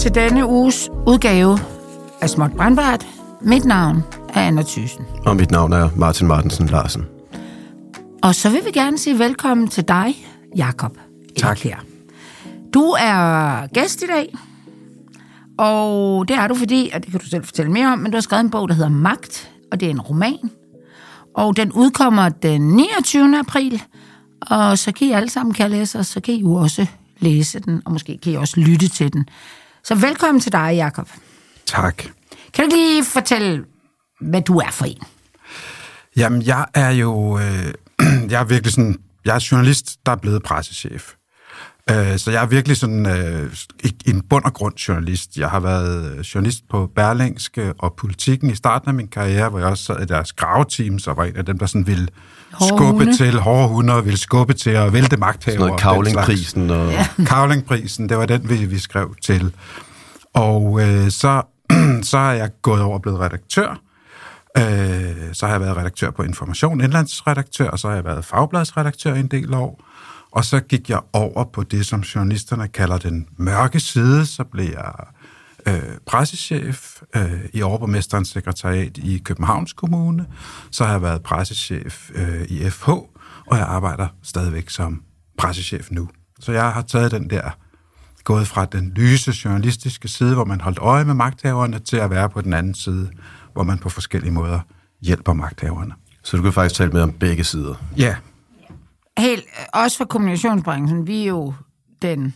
til denne uges udgave af Småt Brandbart. Mit navn er Anna Thyssen. Og mit navn er Martin Martensen Larsen. Og så vil vi gerne sige velkommen til dig, Jakob. Tak. Du er gæst i dag, og det er du fordi, og det kan du selv fortælle mere om, men du har skrevet en bog, der hedder Magt, og det er en roman. Og den udkommer den 29. april, og så kan I alle sammen kan læse, og så kan I jo også læse den, og måske kan I også lytte til den. Så velkommen til dig, Jakob. Tak. Kan du lige fortælle, hvad du er for en? Jamen, jeg er jo... jeg er virkelig sådan... Jeg er journalist, der er blevet pressechef. Så jeg er virkelig sådan en bund og grund journalist. Jeg har været journalist på Berlingske og Politikken i starten af min karriere, hvor jeg også sad i deres graveteams og var en af dem, der sådan ville skubbe til hårde hunde og ville skubbe til at vælte magthavere. Sådan noget Cavlingprisen. Og... Ja. Cavlingprisen, det var den, vi skrev til. Og så er jeg gået over og blevet redaktør. Så har jeg været redaktør på Information, indlandsredaktør, og så har jeg været fagbladsredaktør i en del år. Og så gik jeg over på det, som journalisterne kalder den mørke side. Så blev jeg pressechef i overborgmesterens sekretariat i Københavns Kommune. Så har jeg været pressechef i FH, og jeg arbejder stadigvæk som pressechef nu. Så jeg har taget den der, gået fra den lyse journalistiske side, hvor man holdt øje med magthaverne, til at være på den anden side, hvor man på forskellige måder hjælper magthaverne. Så du kan faktisk tale med om begge sider? Ja. Helt, også for kommunikationsbranchen, vi er jo den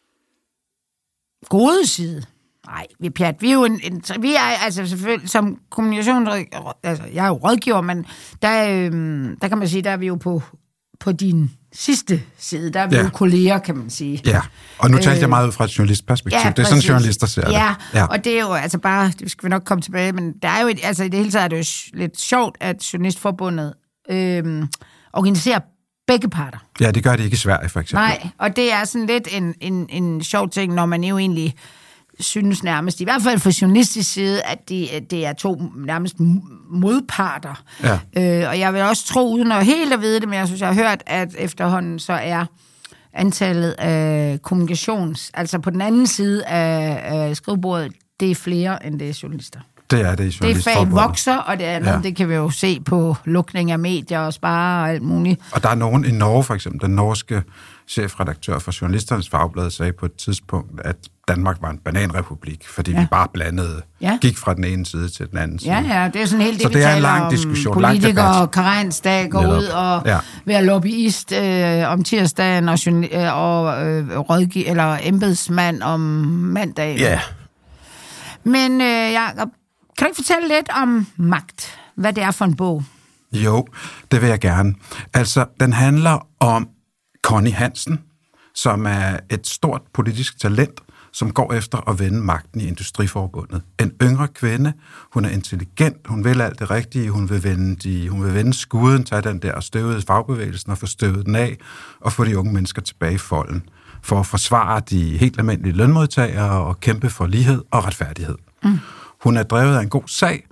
gode side. Nej, vi er pjat. Vi er jo vi er altså selvfølgelig som altså jeg er jo rådgiver, men der kan man sige, der er vi jo på din sidste side. Der er vi jo kolleger, kan man sige. Ja, og nu talte jeg meget ud fra et journalistperspektiv. Ja, det er sådan, journalister ser det. Ja, og det er jo altså bare, det skal vi nok komme tilbage, men der er jo i det hele taget er det jo lidt sjovt, at Journalistforbundet organiserer begge parter. Ja, det gør det ikke i Sverige, for eksempel. Nej, og det er sådan lidt en sjov ting, når man jo egentlig synes nærmest, i hvert fald fra journalistisk side, at det er to nærmest modparter. Ja. Og jeg vil også tro, uden at helt at vide det, men jeg synes, jeg har hørt, at efterhånden så er antallet af altså på den anden side af skrivebordet, det er flere, end det er journalister. Det er det i Journalistforbundet. Det fag vokser, og det andet, det kan vi jo se på lukning af medier og spare og alt muligt. Og der er nogen i Norge, for eksempel, den norske chefredaktør for Journalisternes Fagblad sagde på et tidspunkt, at Danmark var en bananrepublik, fordi vi bare blandede, gik fra den ene side til den anden side. Ja, det er sådan helt det, vi taler om diskussion, politikere og karensdag går ud og være lobbyist om tirsdagen og rådgiver eller embedsmand om mandagen. Ja. Men Jacob, kan du ikke fortælle lidt om Magt? Hvad det er for en bog? Jo, det vil jeg gerne. Altså, den handler om Connie Hansen, som er et stort politisk talent, som går efter at vende magten i Industriforbundet. En yngre kvinde, hun er intelligent, hun vil alt det rigtige, hun vil vende skuden, tage den der støvede fagbevægelsen og få støvet den af, og få de unge mennesker tilbage i folden, for at forsvare de helt almindelige lønmodtagere og kæmpe for lighed og retfærdighed. Mm. Hun er drevet af en god sag,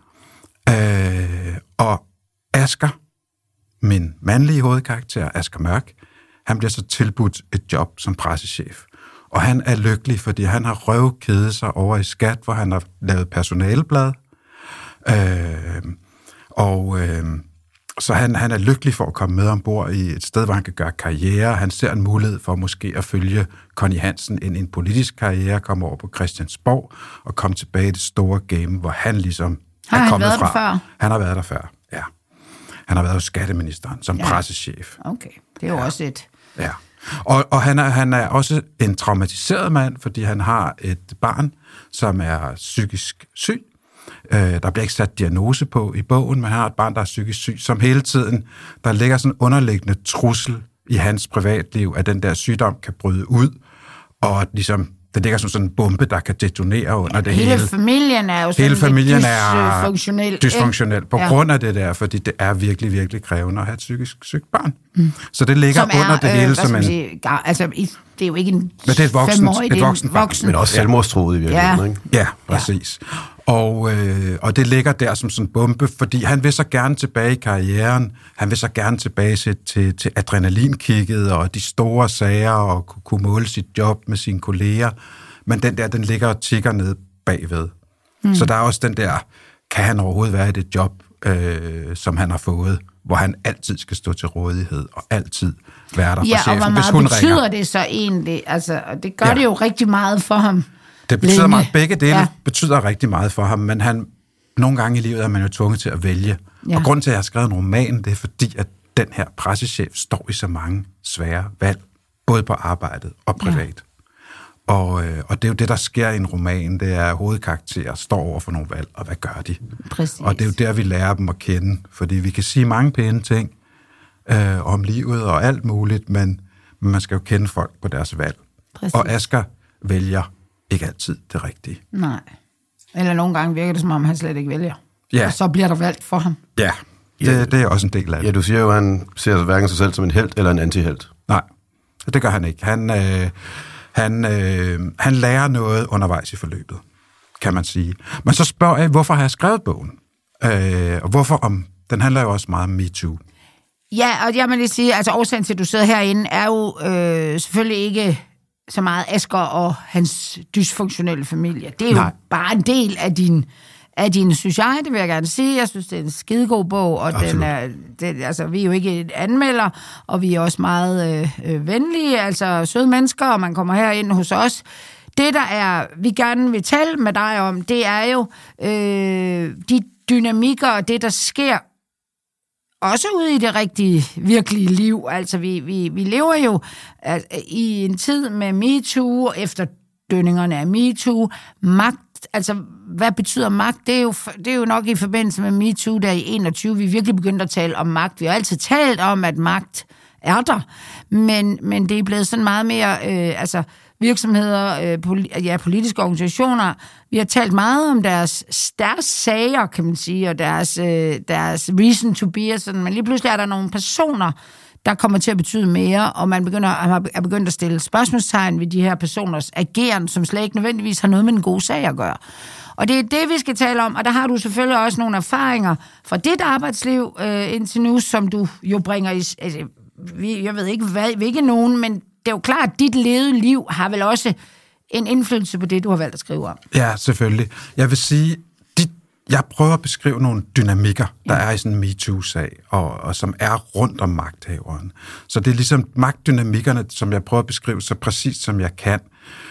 og Asger, min mandlige hovedkarakter, Asger Mørk, han bliver så tilbudt et job som pressechef. Og han er lykkelig, fordi han har røvkedet sig over i Skat, hvor han har lavet personaleblad. Så han er lykkelig for at komme med ombord i et sted, hvor han kan gøre karriere. Han ser en mulighed for måske at følge Connie Hansen ind i en politisk karriere, komme over på Christiansborg og komme tilbage i det store game, hvor han ligesom er kommet fra. Der før? Han har været der før, ja. Han har været hos skatteministeren som pressechef. Okay, det er jo også et... Ja, og han er også en traumatiseret mand, fordi han har et barn, som er psykisk syg. Der bliver ikke sat diagnose på i bogen, men han har et barn, der er psykisk syg, som hele tiden, der ligger sådan en underliggende trussel i hans privatliv, at den der sygdom kan bryde ud, og ligesom, det ligger som sådan en bombe, der kan detonere under det hele. Hele familien er jo sådan dysfunktionel på grund af det der, fordi det er virkelig, virkelig krævende at have et psykisk sygt barn. Mm. Så det ligger under det hele som en... Altså, det er jo ikke en men det er et voksen barn. Men også selvmordstroet i virkeligheden, ikke? Ja, præcis. Og det ligger der som sådan en bombe, fordi han vil så gerne tilbage i karrieren, han vil så gerne tilbage til adrenalinkicket og de store sager og kunne måle sit job med sine kolleger, men den ligger og tikker ned bagved. Så der er også den der, kan han overhovedet være i det job, som han har fået, hvor han altid skal stå til rådighed, og altid være der for chefen, og hvor meget betyder det så egentlig? Altså, det gør det jo rigtig meget for ham. Det betyder meget, begge dele betyder rigtig meget for ham, men nogle gange i livet er man jo tvunget til at vælge. Ja. Og grunden til, at jeg har skrevet en roman, det er fordi, at den her pressechef står i så mange svære valg, både på arbejdet og privat. Ja. Og det er jo det, der sker i en roman, det er, at hovedkarakterer står over for nogle valg, og hvad gør de? Præcis. Og det er jo der, vi lærer dem at kende, fordi vi kan sige mange pæne ting om livet og alt muligt, men man skal jo kende folk på deres valg. Præcis. Og Asger vælger ikke altid det rigtige. Nej. Eller nogle gange virker det, som om han slet ikke vælger. Ja. Og så bliver der valgt for ham. Ja, det er også en del af det. Ja, du siger jo, at han ser hverken sig selv som en helt eller en antihelt. Nej, det gør han ikke. Han lærer noget undervejs i forløbet, kan man sige. Men så spørger jeg, hvorfor har jeg skrevet bogen? Og hvorfor den handler jo også meget om MeToo. Ja, og jeg må lige sige, altså årsagen til, at du sidder herinde, er jo selvfølgelig ikke så meget Asger og hans dysfunktionelle familie. Det er jo bare en del af din, synes jeg, det vil jeg gerne sige. Jeg synes, det er en skidegod bog, og altså, vi er jo ikke anmelder, og vi er også meget venlige, altså søde mennesker, og man kommer herind hos os. Det, vi gerne vil tale med dig om, det er jo de dynamikker og det, der sker også ude i det rigtige, virkelige liv. Altså, vi lever jo i en tid med MeToo, efterdønningerne af MeToo, magt. Altså, hvad betyder magt? Det er jo nok i forbindelse med MeToo, der i 21, vi virkelig begyndte at tale om magt. Vi har altid talt om, at magt er der, men det er blevet sådan meget mere, virksomheder, politiske organisationer, vi har talt meget om deres sager, kan man sige, og deres reason to be, og sådan, men lige pludselig er der nogle personer, der kommer til at betyde mere, og man er begyndt at stille spørgsmålstegn ved de her personers ageren, som slet ikke nødvendigvis har noget med en god sag at gøre. Og det er det, vi skal tale om, og der har du selvfølgelig også nogle erfaringer fra dit arbejdsliv indtil nu, som du jo bringer i... Altså, jeg ved ikke, hvilke nogen, men det er jo klart, at dit levede liv har vel også en indflydelse på det, du har valgt at skrive om. Ja, selvfølgelig. Jeg vil sige, jeg prøver at beskrive nogle dynamikker, der er i sådan en MeToo-sag, og som er rundt om magthaveren. Så det er ligesom magtdynamikkerne, som jeg prøver at beskrive så præcist, som jeg kan.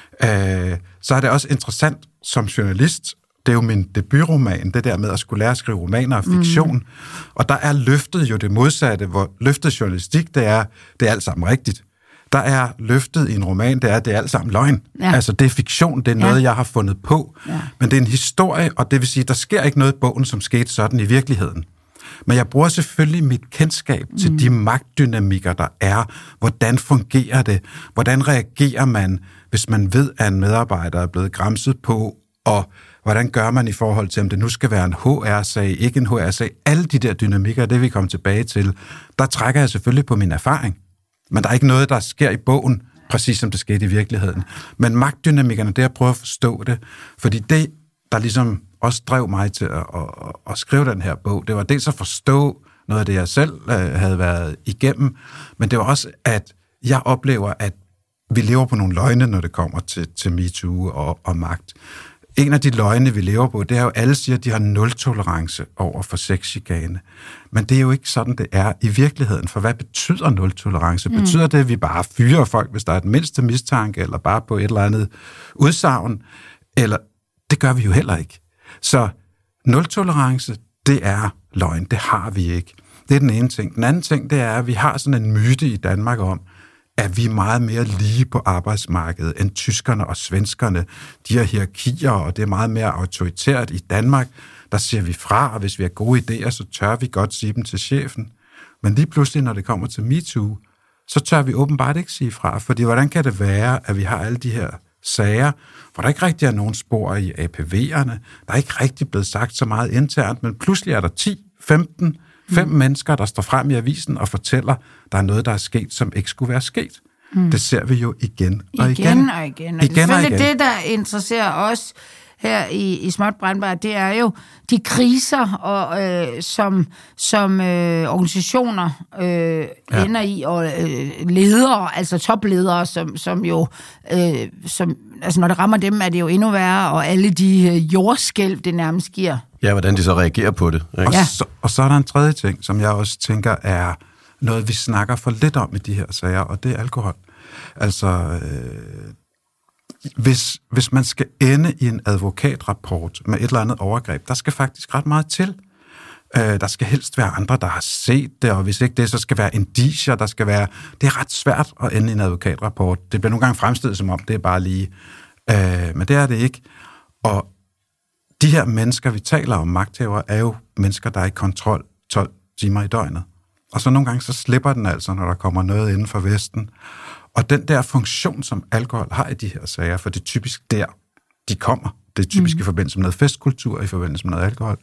Så er det også interessant som journalist, det er jo min debutroman, det der med at skulle lære at skrive romaner og fiktion. Og der er løftet jo det modsatte, hvor løftet journalistik, det er alt sammen rigtigt. Der er løftet i en roman, det er alt sammen løgn. Ja. Altså, det er fiktion, det er noget, jeg har fundet på. Ja. Men det er en historie, og det vil sige, der sker ikke noget i bogen, som skete sådan i virkeligheden. Men jeg bruger selvfølgelig mit kendskab til de magtdynamikker, der er. Hvordan fungerer det? Hvordan reagerer man, hvis man ved, at en medarbejder er blevet gramset på, og hvordan gør man i forhold til, om det nu skal være en HR-sag, ikke en HR-sag? Alle de der dynamikker, det vi kommer tilbage til, der trækker jeg selvfølgelig på min erfaring. Men der er ikke noget, der sker i bogen, præcis som det skete i virkeligheden. Men magtdynamikkerne, det er at prøve at forstå det. Fordi det, der ligesom også drev mig til at skrive den her bog, det var dels at forstå noget af det, jeg selv havde været igennem, men det var også, at jeg oplever, at vi lever på nogle løgne, når det kommer til MeToo og magt. En af de løgne, vi lever på, det er jo, alle siger, at de har nul-tolerance over for sexchikane. Men det er jo ikke sådan, det er i virkeligheden. For hvad betyder nul-tolerance? Betyder det, at vi bare fyrer folk, hvis der er den mindste mistanke, eller bare på et eller andet udsagn? Eller det gør vi jo heller ikke. Så nul-tolerance, det er løgn. Det har vi ikke. Det er den ene ting. Den anden ting, det er, at vi har sådan en myte i Danmark om, at vi er meget mere lige på arbejdsmarkedet end tyskerne og svenskerne. De har hierarkier, og det er meget mere autoritært i Danmark. Der siger vi fra, og hvis vi har gode idéer, så tør vi godt sige dem til chefen. Men lige pludselig, når det kommer til MeToo, så tør vi åbenbart ikke sige fra. Fordi hvordan kan det være, at vi har alle de her sager, hvor der ikke rigtig er nogen spor i APV'erne, der er ikke rigtig blevet sagt så meget internt, men pludselig er der 10, 15, 5 mennesker, der står frem i avisen og fortæller, der er noget, der er sket, som ikke skulle være sket. Det ser vi jo igen og igen. Og det er selvfølgelig det, der interesserer os her i Småt Brandbart, det er jo de kriser, som organisationer ender i, og ledere, altså topledere, som jo, altså når det rammer dem, er det jo endnu værre, og alle de jordskælv, det nærmest giver. Ja, hvordan de så reagerer på det. Ikke? Og så er der en tredje ting, som jeg også tænker er noget, vi snakker for lidt om i de her sager, og det er alkohol. Altså, hvis man skal ende i en advokatrapport med et eller andet overgreb, der skal faktisk ret meget til. Der skal helst være andre, der har set det, og hvis ikke det, så skal være indicier, der skal være... Det er ret svært at ende i en advokatrapport. Det bliver nogle gange fremstillet som om, det er bare lige... Men det er det ikke. Og de her mennesker, vi taler om, magthavere, er jo mennesker, der er i kontrol 12 timer i døgnet. Og så nogle gange, så slipper den altså, når der kommer noget inden for Vesten. Og den der funktion, som alkohol har i de her sager, for det er typisk der, de kommer. Det er typisk i forbindelse med noget festkultur, i forbindelse med noget alkohol.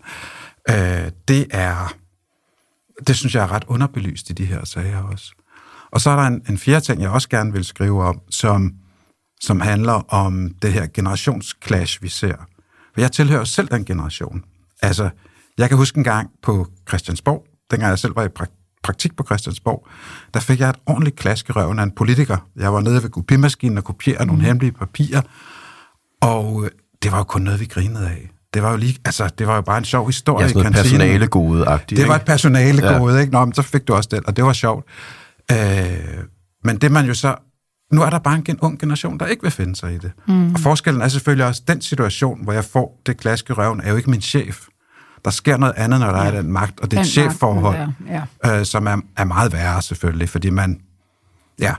Det synes jeg er ret underbelyst i de her sager også. Og så er der en fjerde ting, jeg også gerne vil skrive om, som handler om det her generationsclash, vi ser. For jeg tilhører selv den generation. Altså, jeg kan huske en gang på Christiansborg, dengang jeg selv var i praktik på Christiansborg, der fik jeg et ordentligt klask i røven af en politiker. Jeg var nede ved kopimaskinen og kopierede nogle hemmelige papirer, og det var jo kun noget, vi grinede af. Det var jo det var jo bare en sjov historie. Ja, sådan noget personalegode-agtigt. Det var et personalegode, ikke? Nå, men så fik du også det, og det var sjovt. Men det man jo så... Nu er der bare en ung generation, der ikke vil finde sig i det. Og forskellen er selvfølgelig også, den situation, hvor jeg får det klask i røven, er jo ikke min chef. Der sker noget andet, når der er den magt, og det er et chefforhold, som er meget værre selvfølgelig, fordi man... Ja.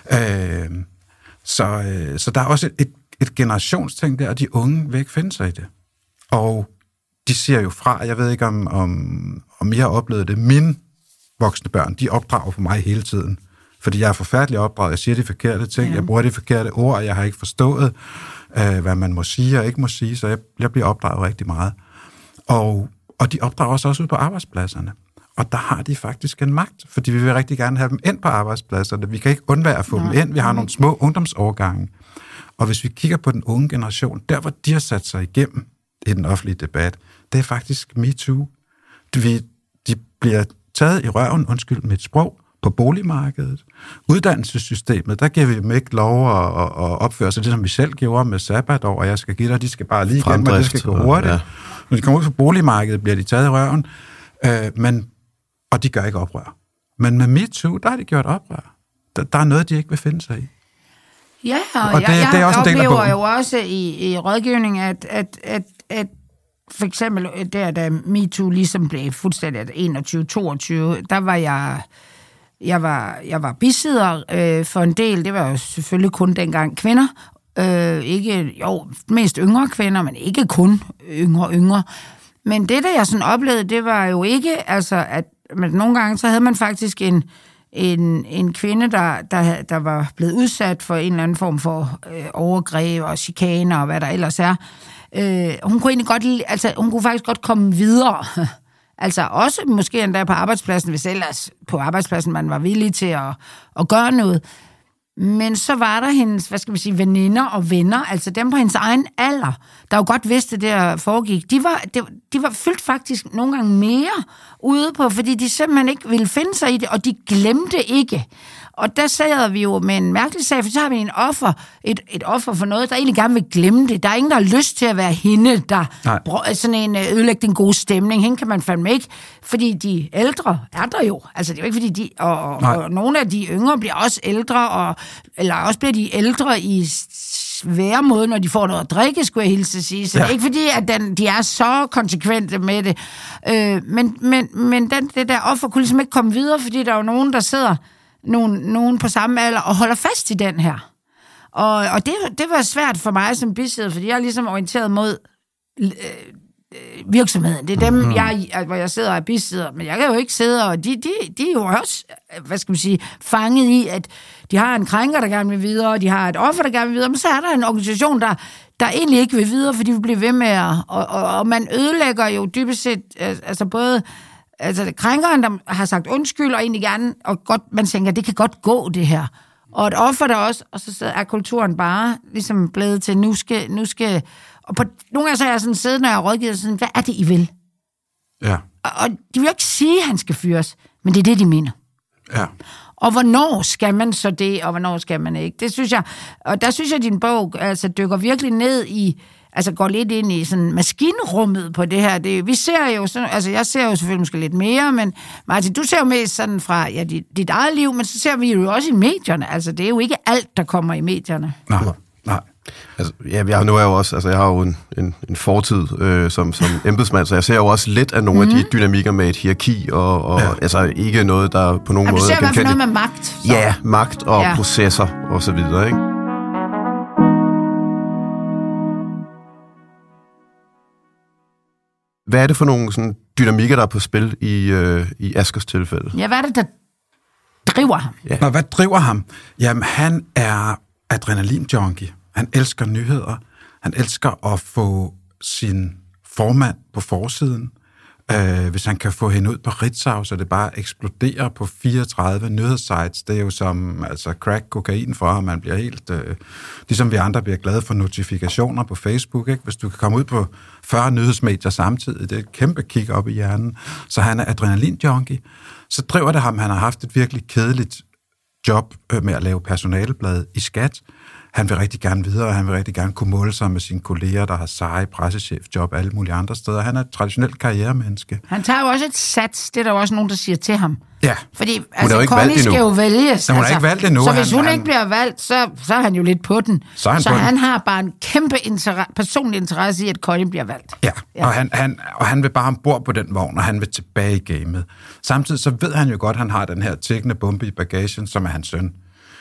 Så der er også et generationsting der, og de unge vil ikke finde sig i det. Og de siger jo fra, jeg ved ikke om I har oplevet det, mine voksne børn, de opdrager for mig hele tiden. Fordi jeg er forfærdelig opdraget, jeg siger de forkerte ting, jeg bruger de forkerte ord, jeg har ikke forstået, hvad man må sige og ikke må sige, så jeg bliver opdraget rigtig meget. Og de opdrager os også ud på arbejdspladserne. Og der har de faktisk en magt, fordi vi vil rigtig gerne have dem ind på arbejdspladserne. Vi kan ikke undvære at få dem ind. Vi har nogle små ungdomsårgange. Og hvis vi kigger på den unge generation, der hvor de har sat sig igennem i den offentlige debat, det er faktisk MeToo. De bliver taget i røven, undskyld mit sprog, på boligmarkedet. Uddannelsessystemet, der giver vi dem ikke lov at opføre sig det, som vi selv gjorde med sabbatår, og jeg skal give dig, de skal bare lige igennem, og det skal gå hurtigt. Ja. Når de kommer ud på boligmarkedet, bliver de taget i røven, og de gør ikke oprør. Men med MeToo, der har de gjort oprør. Der er noget, de ikke vil finde sig i. Ja, og jeg også oplever jo også i rådgivning, at for eksempel der, da MeToo ligesom blev fuldstændig 21-22, der var jeg var bisidder for en del. Det var jo selvfølgelig kun dengang kvinder. Mest yngre kvinder, men ikke kun yngre. Men det, der jeg sådan oplevede, det var jo ikke, altså, at men nogle gange, så havde man faktisk en kvinde, der var blevet udsat for en eller anden form for overgreb og chikaner og hvad der ellers er. Hun kunne egentlig godt lide, altså hun kunne faktisk godt komme videre. Altså også måske endda på arbejdspladsen, hvis ellers på arbejdspladsen man var villig til at gøre noget. Men så var der hendes, veninder og venner, altså dem på hendes egen alder, der jo godt vidste, det der foregik. De var fyldt faktisk nogle gange mere ude på, fordi de simpelthen ikke ville finde sig i det, og de glemte ikke. Og der sad vi jo med en mærkelig sag, for så har vi et offer for noget, der egentlig gerne vil glemme det. Der er ingen, der har lyst til at være hende, der sådan en ødelægge den gode stemning. Hende kan man fandme ikke, fordi de ældre er der jo. Altså det er jo ikke, fordi og nogle af de yngre bliver også ældre, eller også bliver de ældre i svære måde, når de får noget at drikke, skulle jeg hilse at sige. Så det er ikke fordi, at de er så konsekvente med det. Men det der offer kunne ligesom ikke komme videre, fordi der er jo nogen, der sidder nogen på samme alder og holder fast i den her. Og det var svært for mig som bisidder, fordi jeg er ligesom orienteret mod virksomheden. Det er dem, hvor jeg sidder og er bisidder, men jeg kan jo ikke sidde, og de er jo også, fanget i, at de har en krænker, der gerne vil videre, og de har et offer, der gerne vil videre, men så er der en organisation, der egentlig ikke vil videre, fordi vi bliver ved med og man ødelægger jo dybest set, altså både krænkeren, der har sagt undskyld, og egentlig gerne, og godt, man tænker, det kan godt gå, det her. Og et offer der også, og så er kulturen bare ligesom blevet til, nu skal Og nogle gange så er jeg sådan siddet, når jeg rådgiver, sådan, hvad er det, I vil? Ja. Og de vil jo ikke sige, at han skal fyres, men det er det, de mener. Ja. Og hvornår skal man så det, og hvornår skal man ikke? Det synes jeg, og der synes jeg, at din bog altså, dykker virkelig ned i, altså går lidt ind i sådan maskinrummet på det her. Vi ser jo sådan, altså jeg ser jo selvfølgelig måske lidt mere, men Martin, du ser jo mest sådan fra dit eget liv, men så ser vi jo også i medierne. Altså det er jo ikke alt, der kommer i medierne. Nej. Altså, ja, jeg har jo en fortid som embedsmand, så jeg ser jo også lidt af nogle af de dynamikker med et hierarki, og altså ikke noget, der på nogen måde... Du ser i hvert fald noget med magt. Så. Ja, magt og processer og så videre, ikke? Hvad er det for nogle sådan, dynamikker, der er på spil i Askers tilfælde? Ja, hvad er det, der driver ham? Ja. Og hvad driver ham? Jamen, han er adrenalin-junkie. Han elsker nyheder. Han elsker at få sin formand på forsiden. Hvis han kan få hende ud på Ritzau, så det bare eksploderer på 34 nyhedssites. Det er jo som crack kokain for ham. Man bliver helt... ligesom vi andre bliver glade for notifikationer på Facebook. Ikke? Hvis du kan komme ud på 40 nyhedsmedier samtidig, det er et kæmpe kick op i hjernen. Så han er adrenalin-junkie. Så driver det ham. Han har haft et virkelig kedeligt job med at lave personaleblad i Skat. Han vil rigtig gerne videre, han vil rigtig gerne kunne måle sig med sine kolleger, der har seje pressechefjob alle mulige andre steder. Han er et traditionelt karrieremenneske. Han tager jo også et sats, det er der jo også nogen, der siger til ham. Ja. Fordi Connie skal jo vælges. Hun er ikke valgt endnu. Så hvis hun ikke bliver valgt, så er han jo lidt på den. Så han har bare en kæmpe personlig interesse i, at Connie bliver valgt. Ja. Og han vil bare ombord på den vogn, og han vil tilbage i gamet. Samtidig så ved han jo godt, at han har den her tikkende bombe i bagagen, som er hans søn.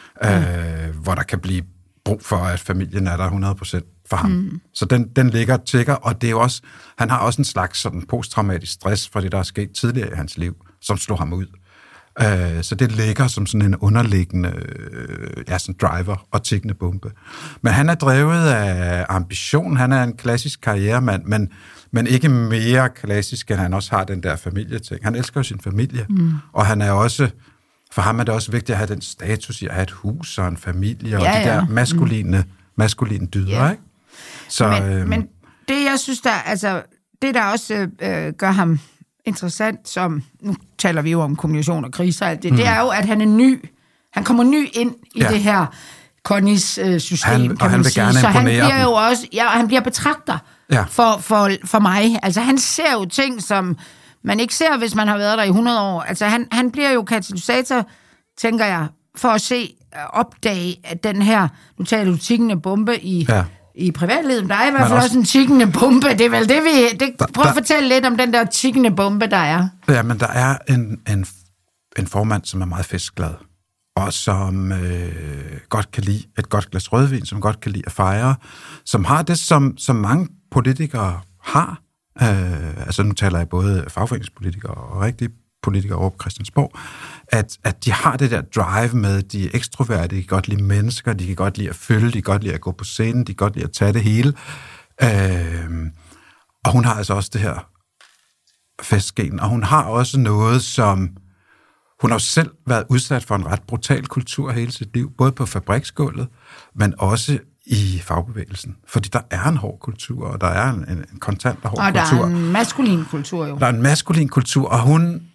Hvor der kan blive brug for, at familien er der 100% for ham. Så den ligger og tikker, og det er jo også, han har også en slags sådan posttraumatisk stress for det, der er sket tidligere i hans liv, som slog ham ud. Så det ligger som sådan en underliggende sådan driver og tikkende bombe. Men han er drevet af ambition, han er en klassisk karrieremand, men ikke mere klassisk, end han også har den der familieting. Han elsker jo sin familie, og han er også... For ham er det også vigtigt at have den status i at have et hus og en familie og de der maskuline dyder, ikke? Så, men det, jeg synes, det der også gør ham interessant, som, nu taler vi jo om kommunikation og kriser og alt det, det er jo, at han er ny. Han kommer ny ind i det her Connies system, og han vil gerne så han bliver dem. Jo også, han bliver betragter for mig. Altså, han ser jo ting, som man ikke ser, hvis man har været der i 100 år. Altså, han bliver jo katalysator, tænker jeg, for at opdage, at den her, nu taler du tikkende bombe i privatlivet, der er i hvert fald også en tikkende bombe. Det er vel det, prøv at fortælle lidt om den der tikkende bombe, der er. Ja, men der er en formand, som er meget festglad, og som godt kan lide et godt glas rødvin, som godt kan lide at fejre, som har det, som mange politikere har. Altså nu taler jeg både fagforeningspolitikere og rigtige politikere over på Christiansborg, at de har det der drive med, de er ekstroverte, de kan godt lide mennesker, de kan godt lide at følge, de kan godt lide at gå på scenen, de kan godt lide at tage det hele. Og hun har altså også det her festgen, og hun har også noget, som... Hun har selv været udsat for en ret brutal kultur hele sit liv, både på fabriksgulvet, men også i fagbevægelsen. Fordi der er en hård kultur, og der er en kontant og hård kultur. Og der er en maskulin kultur jo. Der er en maskulin kultur, og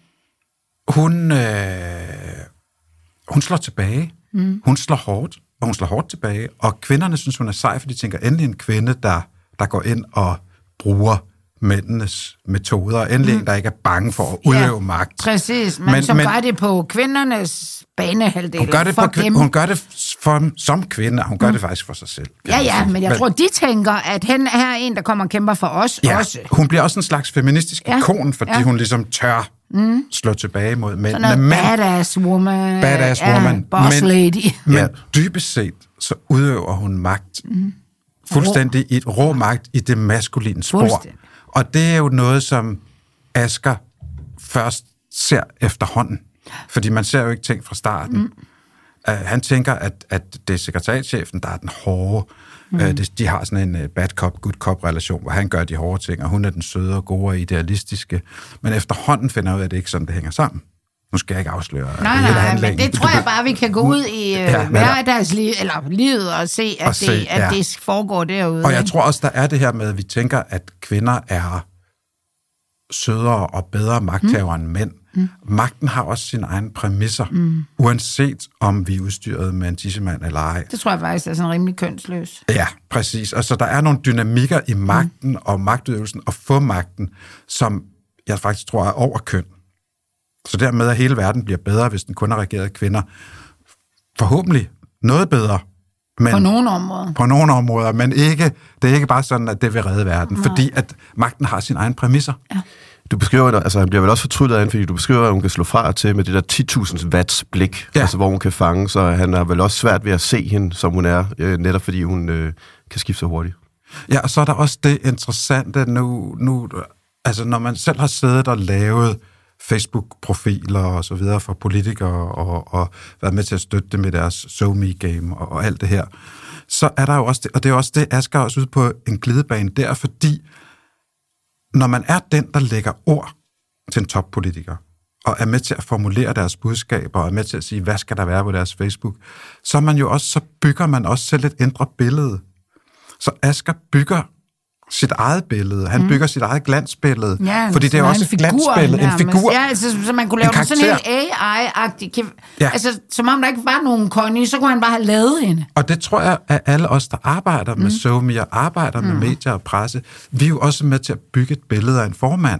hun slår tilbage. Hun slår hårdt, og hun slår hårdt tilbage. Og kvinderne synes, hun er sej, for de tænker, endelig en kvinde, der går ind og bruger mændenes metoder. Endelig en, der ikke er bange for at udøve magt. Præcis, men som gør det på kvindernes banehalvdel. Hun gør det som kvinde, og hun gør det faktisk for sig selv. Men jeg tror, de tænker, at her er en, der kommer og kæmper for os også. Hun bliver også en slags feministisk ikon, fordi hun ligesom tør slå tilbage mod mænd. Sådan noget badass woman. Boss lady. Men dybest set, så udøver hun magt. Fuldstændig i et rå magt i det maskuline spor. Og det er jo noget, som Asger først ser efterhånden. Fordi man ser jo ikke ting fra starten. Han tænker, at det er sekretariatschefen, der er den hårde. De har sådan en bad cop, good cop relation, hvor han gør de hårde ting, og hun er den søde og gode og idealistiske. Men efterhånden finder jeg ud af, at det ikke sådan, det hænger sammen. Nu skal jeg ikke afsløre. Nej, men det tror jeg bare, vi kan gå ud i hverdagslivet, eller livet, og se, at det foregår derude. Og jeg tror også, der er det her med, at vi tænker, at kvinder er sødere og bedre magthavere end mænd. Magten har også sine egne præmisser, uanset om vi er udstyret med en tissemand eller ej. Det tror jeg faktisk er sådan rimelig kønsløs. Ja, præcis. Og så der er nogle dynamikker i magten og magtudøvelsen og få magten, som jeg faktisk tror er over køn. Så dermed at hele verden bliver bedre, hvis den kun har regeret kvinder. Forhåbentlig noget bedre. Men på nogle områder. På nogle områder, men ikke, det er ikke bare sådan, at det vil redde verden, fordi at magten har sine egne præmisser. Ja. Du beskriver, altså han bliver vel også fortryllet af hende, fordi du beskriver, at hun kan slå fra til med det der 10.000 watts blik, altså hvor hun kan fange, så han er vel også svært ved at se hende, som hun er, netop fordi hun kan skifte så hurtigt. Ja, og så er der også det interessante nu altså når man selv har siddet og lavet Facebook-profiler og så videre for politikere og været med til at støtte dem med deres SoMe-game og alt det her, så er der jo også det, og det er også det, Asger også ude på en glidebane der, fordi når man er den, der lægger ord til en toppolitiker, og er med til at formulere deres budskaber, og er med til at sige, hvad skal der være på deres Facebook, så bygger man også selv et indre billede. Så Asger bygger sit eget billede. Han bygger sit eget glansbillede. Ja, fordi det er også et glansbillede. En figur. Ja, altså, så man kunne lave det sådan helt AI-agtigt. Ja. Altså, som om der ikke var nogen Connie, så kunne han bare have lavet hende. Og det tror jeg, at alle os, der arbejder med SoMe og arbejder med medier og presse, vi er jo også med til at bygge et billede af en formand.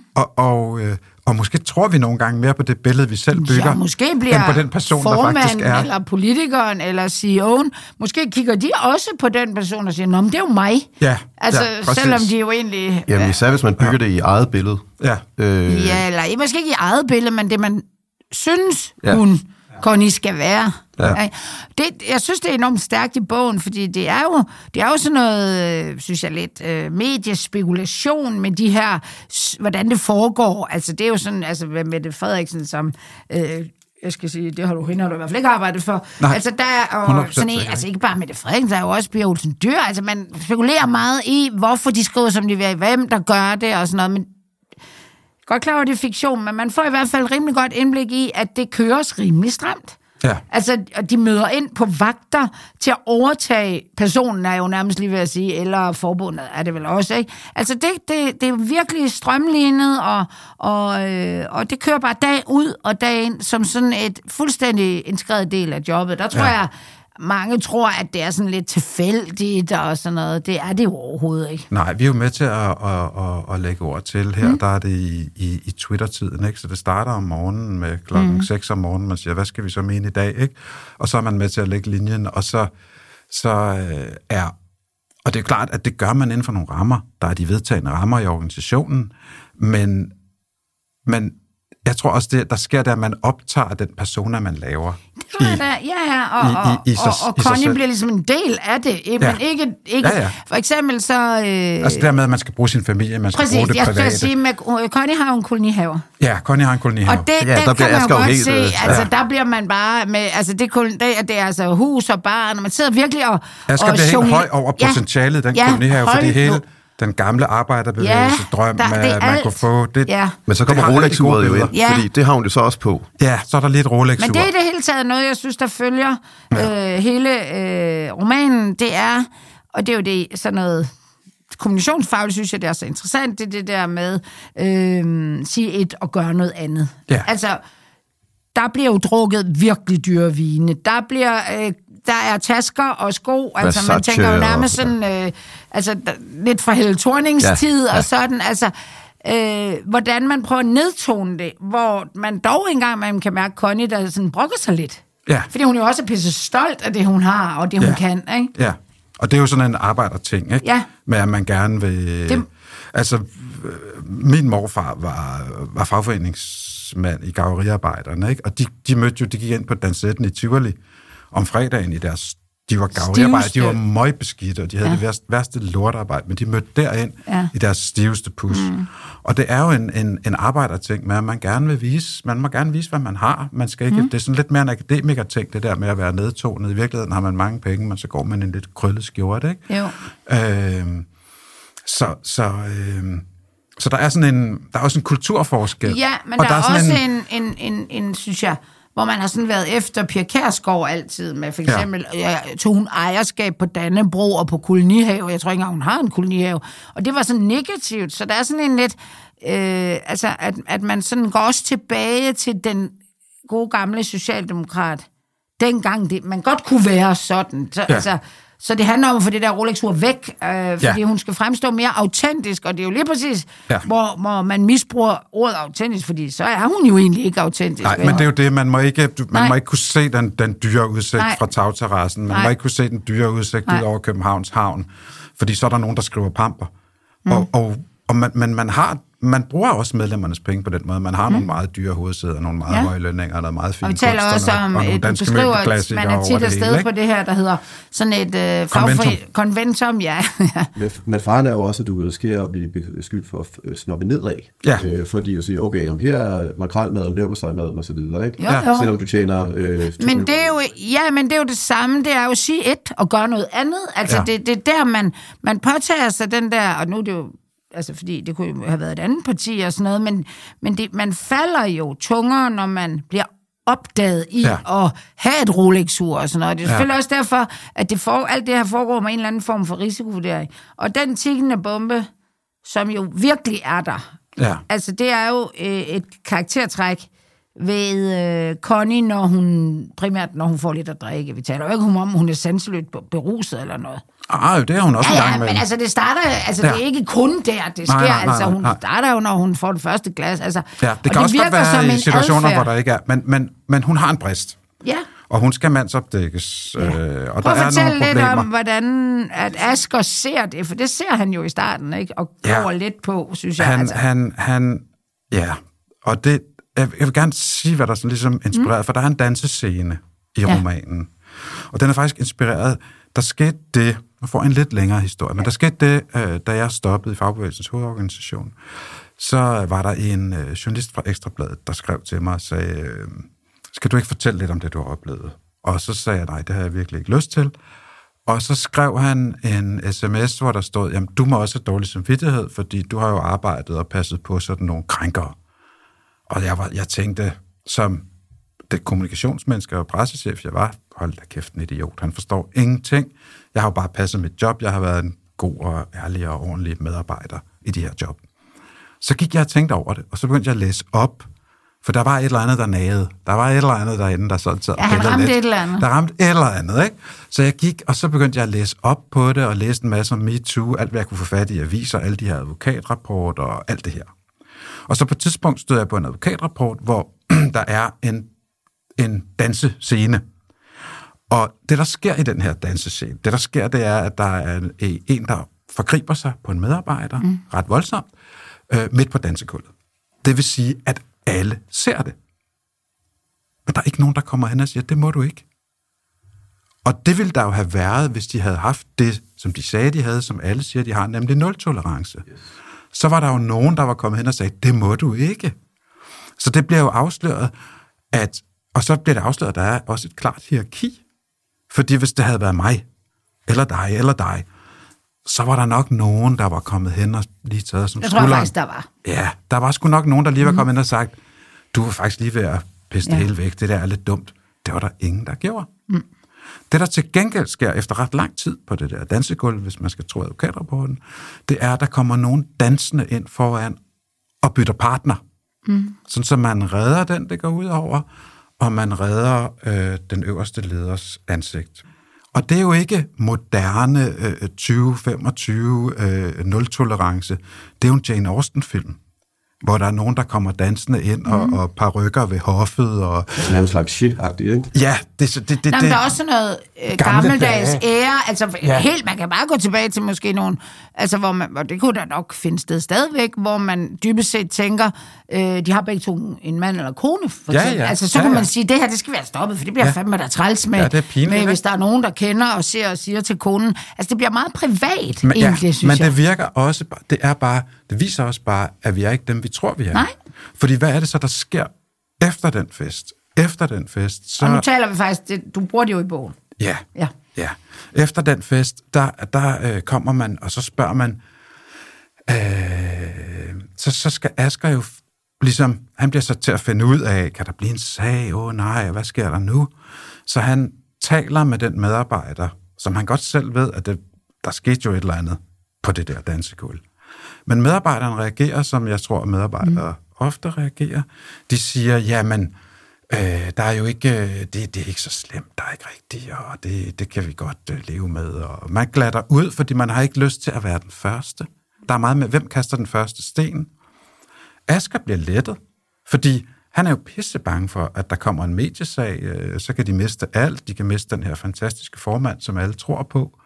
Og måske tror vi nogle gange mere på det billede, vi selv bygger, måske bliver end på den person, der faktisk er. Eller politikeren, eller CEO'en. Måske kigger de også på den person og siger, nå, men det er jo mig. Ja, altså, selvom de jo egentlig... Jamen, især hvis man bygger det i eget billede. Ja. Ja, eller måske ikke i eget billede, men det, man synes, hun... Connie skal være. Ja. Jeg synes, det er enormt stærkt i bogen, fordi det er jo sådan noget, synes jeg lidt, mediespekulation med de her, hvordan det foregår. Altså, det er jo sådan, altså med Mette Frederiksen, som... jeg skal sige, det har du i hvert fald ikke arbejdet for. Nej, altså, der er sådan en, altså ikke bare Mette Frederiksen, der er jo også Pia Olsen Dyhr. Altså, man spekulerer meget i, hvorfor de skriver, som de vil, hvem der gør det og sådan noget, men godt klar over, det er fiktion, men man får i hvert fald rimelig godt indblik i, at det køres rimelig stramt. Ja. Altså, de møder ind på vagter til at overtage personen, er jo nærmest lige ved at sige, eller forbundet er det vel også, ikke? Altså, det er virkelig strømlignet, og det kører bare dag ud og dag ind, som sådan et fuldstændig integreret del af jobbet. Der tror jeg, mange tror, at det er sådan lidt tilfældigt og sådan noget. Det er det jo overhovedet ikke. Nej, vi er jo med til at lægge ord til her. Der er det i Twitter-tiden, ikke? Så det starter om morgenen med klokken 6 om morgenen. Man siger, hvad skal vi så mene i dag, ikke? Og så er man med til at lægge linjen, og så er... Og det er klart, at det gør man inden for nogle rammer. Der er de vedtagne rammer i organisationen, men jeg tror også, der sker det, at man optager den persona, man laver. Det tror jeg da, og Connie bliver ligesom en del af det, men ikke for eksempel så... altså dermed, at man skal bruge sin familie, man skal bruge det private. Jeg skal sige, med Connie har en kolonihave. Ja, Connie har en kolonihave. Og det der kan man jo godt se, altså der bliver man bare med, altså det er altså hus og barn, og man sidder virkelig og... Asger bliver helt høj over potentialet, den kolonihave, fordi hele... Den gamle arbejderbevægelse, drøm, man kunne få. Men så kommer Rolex-uret jo ind, fordi det har hun jo så også på. Ja, så er der lidt Rolex-ur. Men det er i det hele taget noget, jeg synes, der følger hele romanen. Det er, og det er jo det, sådan noget kommunikationsfagligt, synes jeg, det er så interessant, det der med sige et og gøre noget andet. Ja. Altså, der bliver jo drukket virkelig dyre vine. Der er tasker og sko, altså man tænker jo nærmest sådan, lidt fra Helle Thornings tid og sådan, altså, hvordan man prøver at nedtone det, hvor man dog engang, man kan mærke Connie, der sådan brokker sig lidt. Ja. Fordi hun jo også er pisse stolt af det, hun har, og det, hun kan, ikke? Ja, og det er jo sådan en arbejderting, ikke? Ja. Med at man gerne vil... Altså, min morfar var fagforeningsmand i garveriarbejderne, ikke? Og de mødte jo, de gik ind på Dansetten i Tivoli, om fredagen i deres... De var gavriarbejdere, de var møgbeskidte, og de havde det værste lortarbejde, men de mødte derind i deres stiveste pus. Og det er jo en arbejderting med, at man må gerne vise, hvad man har. Man skal ikke, det er sådan lidt mere en akademiker-ting, det der med at være nedtonet. I virkeligheden har man mange penge, men så går man en lidt krøllet skjorte, ikke? Jo. Så der er også en kulturforskel. Ja, men der er også en, synes jeg, hvor man har sådan været efter Pia Kjærsgaard altid med, for eksempel, tog hun ejerskab på Dannebro og på kolonihave. Jeg tror ikke engang, hun har en kolonihave. Og det var sådan negativt, så der er sådan en lidt, at man sådan går også tilbage til den gode gamle socialdemokrat, dengang man godt kunne være sådan. Så det handler om at få det der Rolex-ur væk, fordi hun skal fremstå mere autentisk, og det er jo lige præcis, hvor man misbruger ordet autentisk, fordi så er hun jo egentlig ikke autentisk. Nej, men det er jo det, man må ikke kunne se den dyre udsigt fra tagterrassen, man må ikke kunne se den dyre udsigt ud over Københavns Havn, fordi så er der nogen, der skriver pamper. Og man bruger også medlemmernes penge på den måde. Man har nogle meget dyre hovedsæder, nogle meget høje lønninger, og noget meget fint. Og vi taler også om, du beskriver, at man er tit afsted på det her, der hedder sådan et konventum. Men faren er jo også, at du risikerer at blive beskyldt for at snoppe nedad. Fordi at sige, okay, her er makrelmad og leverpostejmad og så videre, ikke? Jo. Selvom du tjener... men det er jo det samme. Det er jo at sige et og gøre noget andet. Altså, det er der, man påtager sig den der, og nu er det jo fordi det kunne jo have været et andet parti og sådan noget, men man falder jo tungere, når man bliver opdaget i at have et Rolex-ur og sådan noget. Det er selvfølgelig også derfor, at alt det her foregår med en eller anden form for risikovurdering. Og den tikkende bombe, som jo virkelig er der, det er jo et karaktertræk ved Connie, når hun får lidt at drikke. Vi taler jo ikke om, hun er sanseløst beruset eller noget. Det er hun også en gang med. Men det starter, det er ikke kun der, det sker. Nej. Hun starter jo, når hun får det første glas. Det kan også godt være i situationer, hvor der ikke er. Men hun har en brist. Ja. Og hun skal mandsopdækkes. Og der er nogle lidt om, hvordan at Asger ser det, for det ser han jo i starten, ikke? Og går lidt på, synes jeg. Og det... Jeg vil gerne sige, hvad der sådan ligesom inspireret, for der er en dansescene i romanen. Og den er faktisk inspireret. Der skete det, jeg får en lidt længere historie, men der skete det, da jeg stoppede i Fagbevægelsens hovedorganisation, så var der en journalist fra Ekstrabladet, der skrev til mig og sagde, skal du ikke fortælle lidt om det, du har oplevet? Og så sagde jeg, nej, det har jeg virkelig ikke lyst til. Og så skrev han en sms, hvor der stod, jamen, du må også have dårlig samvittighed, fordi du har jo arbejdet og passet på sådan nogle krænkere. Og jeg tænkte, som det kommunikationsmenneske og pressechef, jeg var, hold da kæft, en idiot. Han forstår ingenting. Jeg har jo bare passet mit job. Jeg har været en god og ærlig og ordentlig medarbejder i de her job. Så gik jeg og tænkte over det, og så begyndte jeg at læse op, for der var et eller andet, der nagede. Der var et eller andet derinde, der sådan sad. Han ramte lidt. Et eller andet. Der ramte et eller andet, ikke? Så jeg gik, og så begyndte jeg at læse op på det, og læse en masse om MeToo, alt hvad jeg kunne få fat i aviser, alle de her advokatrapporter og alt det her. Og så på et tidspunkt stod jeg på en advokatrapport, hvor der er en dansescene. Og det, der sker i den her dansescene, det er, at der er en, der forgriber sig på en medarbejder, ret voldsomt, midt på dansegulvet. Det vil sige, at alle ser det. Men der er ikke nogen, der kommer hen og siger, det må du ikke. Og det ville der jo have været, hvis de havde haft det, som de sagde, de havde, som alle siger, de har, nemlig nul-tolerance. Yes. Så var der jo nogen, der var kommet hen og sagde, det må du ikke. Så det bliver jo afsløret, og så bliver det afsløret, at der er også et klart hierarki. Fordi hvis det havde været mig, eller dig, så var der nok nogen, der var kommet hen og lige taget som skulderen. Jeg tror faktisk, der var. Ja, der var sgu nok nogen, der lige var kommet hen og sagt, du var faktisk lige ved at pisse det hele væk, det der er lidt dumt. Det var der ingen, der gjorde. Det, der til gengæld sker efter ret lang tid på det der dansegulv, hvis man skal tro advokatrapporten, det er, at der kommer nogen dansende ind foran og bytter partner. Sådan så man redder den, det går ud over, og man redder den øverste leders ansigt. Og det er jo ikke moderne 2025 nul-tolerance. Det er jo en Jane Austen-film, hvor der er nogen, der kommer dansende ind og parykker ved hoffet. Og det er en slags shit-agtigt, ikke? Ja. Der er også noget gammeldags ære. Altså, helt, man kan bare gå tilbage til måske nogle, altså, hvor det kunne der nok finde sted stadigvæk, hvor man dybest set tænker, de har begge to en mand eller kone, for eksempel. Altså, så kan man sige, det her, det skal være stoppet, for det bliver fandme der træls med, hvis der er nogen, der kender og ser og siger til konen. Altså, det bliver meget privat, egentlig, synes jeg. Men det virker også, det viser også bare, at vi er ikke dem, vi tror, vi er. Nej. Fordi hvad er det så, der sker efter den fest? Efter den fest, så... Og nu taler vi faktisk, du bruger det jo i bogen. Ja. Efter den fest, der kommer man, og så spørger man, så skal Asger jo ligesom, han bliver så til at finde ud af, kan der blive en sag? Nej, hvad sker der nu? Så han taler med den medarbejder, som han godt selv ved, at der skete jo et eller andet på det der dansegulv. Men medarbejderen reagerer, som jeg tror, medarbejdere ofte reagerer. De siger, jamen, der er jo ikke, det er ikke så slemt, der er ikke rigtigt, og det kan vi godt leve med. Og man glatter ud, fordi man har ikke lyst til at være den første. Der er meget med, hvem kaster den første sten? Asger bliver lettet, fordi han er jo pissebange for, at der kommer en mediesag, så kan de miste alt, de kan miste den her fantastiske formand, som alle tror på.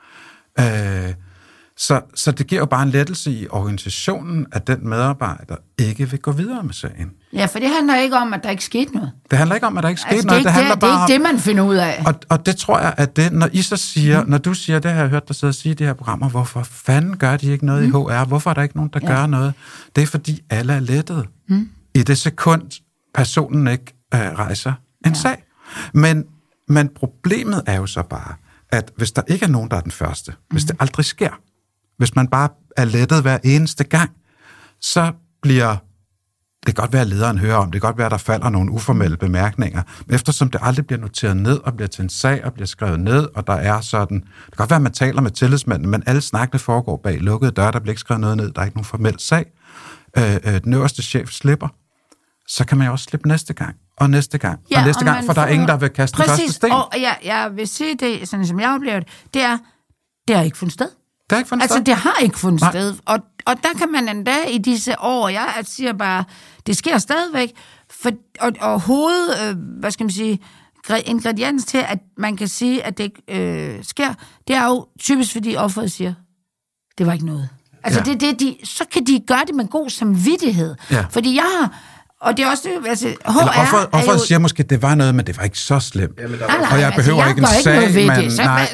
Så det giver jo bare en lettelse i organisationen, at den medarbejder ikke vil gå videre med sagen. Ja, for det handler ikke om, at der ikke skete noget. Det handler ikke om, at der ikke skete noget. Det er ikke det, man finder ud af. Og det tror jeg, at det, når I så siger, når du siger, det har jeg hørt dig sidde og sige i de her programmer, hvorfor fanden gør de ikke noget i HR? Hvorfor er der ikke nogen, der gør noget? Det er, fordi alle er lettede. I det sekund, personen ikke rejser en sag. Men problemet er jo så bare, at hvis der ikke er nogen, der er den første, hvis det aldrig sker, hvis man bare er lettet hver eneste gang, så bliver det kan godt være, at lederen hører om, det kan godt være, at der falder nogle uformelle bemærkninger, men eftersom det aldrig bliver noteret ned, og bliver til en sag, og bliver skrevet ned, og der er sådan, det kan godt være, at man taler med tillidsmanden, men alle snakkene foregår bag lukkede døre, der bliver ikke skrevet noget ned, der er ikke nogen formel sag, den øverste chef slipper, så kan man jo også slippe næste gang, og næste gang, og næste gang, for der er ingen, der vil kaste den første sten. Og jeg vil sige det, sådan som jeg oplever det er, det har ikke fundet sted. Det har ikke fundet sted? Altså, det har ikke fundet sted. Og der kan man endda i disse år, jeg siger bare, det sker stadigvæk, og hvad skal man sige, ingrediens til, at man kan sige, at det ikke sker, det er jo typisk, fordi offeret siger, det var ikke noget. Altså, så kan de gøre det med god samvittighed. Ja. Fordi jeg har... Og det er også det, altså, offeret siger måske, det var noget, men det var ikke så slemt. Og jeg behøver ikke en sag, men...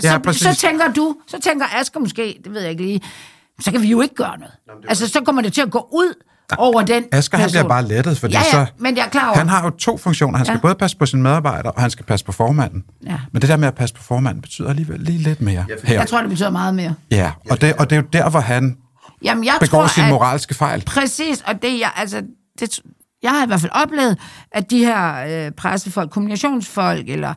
Så tænker Asger måske, det ved jeg ikke lige, så kan vi jo ikke gøre noget. Altså, så kommer det til at gå ud over den Asger, han bliver bare lettet, fordi men jeg er klar over. Han har jo 2 funktioner. Han skal både passe på sine medarbejdere, og han skal passe på formanden. Ja. Men det der med at passe på formanden betyder alligevel lige lidt mere. Jeg tror, det betyder meget mere. Ja, og det er jo der, hvor han begår sin moralske fejl. Præcis, og det jeg har i hvert fald oplevet, at de her pressefolk, kommunikationsfolk, eller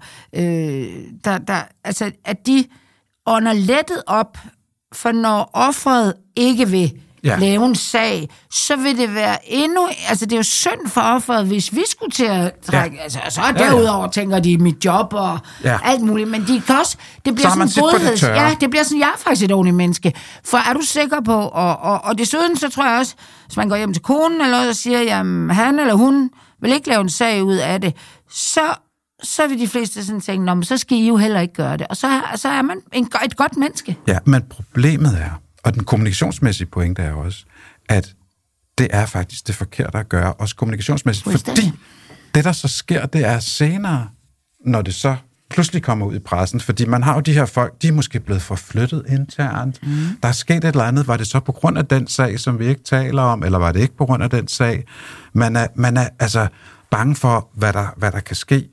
altså, at de ånder lettet op, for når offeret ikke vil lave en sag, så vil det være altså det er jo synd for offeret, hvis vi skulle til at trække, altså så derudover tænker de mit job og alt muligt, men de kan også, det bliver sådan en godhed, det bliver sådan, jeg er faktisk et ordentligt menneske, for er du sikker på, og desuden så tror jeg også, hvis man går hjem til konen eller noget og siger, jamen han eller hun vil ikke lave en sag ud af det, så vil de fleste sådan tænke, nå, men så skal I jo heller ikke gøre det, og så er man et godt menneske. Ja, men problemet er, og den kommunikationsmæssige pointe er også, at det er faktisk det forkerte at gøre, også kommunikationsmæssigt, fordi det, der så sker, det er senere, når det så pludselig kommer ud i pressen, fordi man har jo de her folk, de er måske blevet forflyttet internt. Der er sket et eller andet, var det så på grund af den sag, som vi ikke taler om, eller var det ikke på grund af den sag? Man er altså bange for, hvad der kan ske.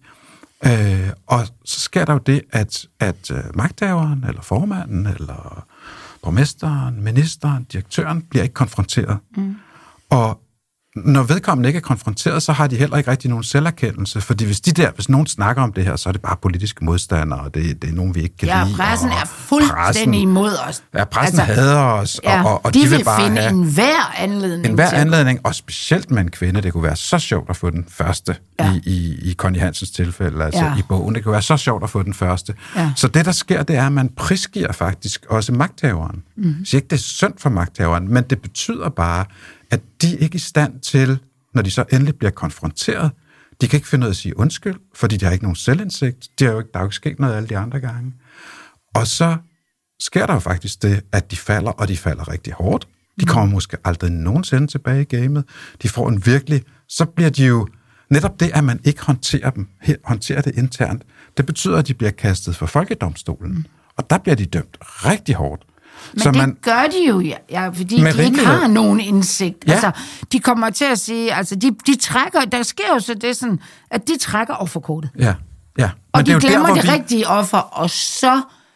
Og så sker der jo det, at magthaveren, eller formanden, eller borgmesteren, ministeren, direktøren bliver ikke konfronteret. Og når vedkommende ikke er konfronteret, så har de heller ikke rigtig nogen selverkendelse, fordi hvis nogen snakker om det her, så er det bare politiske modstandere, og det er nogen, vi ikke kan lide. Ja, pressen er fuldstændig imod os. Ja, pressen hader os, og de vil bare finde enhver anledning. Enhver anledning, og specielt med en kvinde. Det kunne være så sjovt at få den første i Connie Hansens tilfælde, altså i bogen. Det kunne være så sjovt at få den første. Ja. Så det, der sker, det er, at man prisgiver faktisk også magthaveren. Jeg siger ikke, det er synd for magthaveren, men det betyder bare, at de ikke er i stand til, når de så endelig bliver konfronteret, de kan ikke finde ud af at sige undskyld, fordi de har ikke nogen selvindsigt. Der er jo ikke sket noget alle de andre gange. Og så sker der jo faktisk det, at de falder, og de falder rigtig hårdt. De kommer måske aldrig nogensinde tilbage i gamet. De får en virkelig... Så bliver de jo... Netop det, at man ikke håndterer det internt, det betyder, at de bliver kastet for folkedomstolen. Og der bliver de dømt rigtig hårdt. Men så det gør de jo, fordi de ikke har nogen indsigt. Ja. Altså, de kommer til at sige, altså, de trækker, der sker jo så det sådan, at de trækker offerkortet. Ja. Men og de glemmer det rigtige offer, og så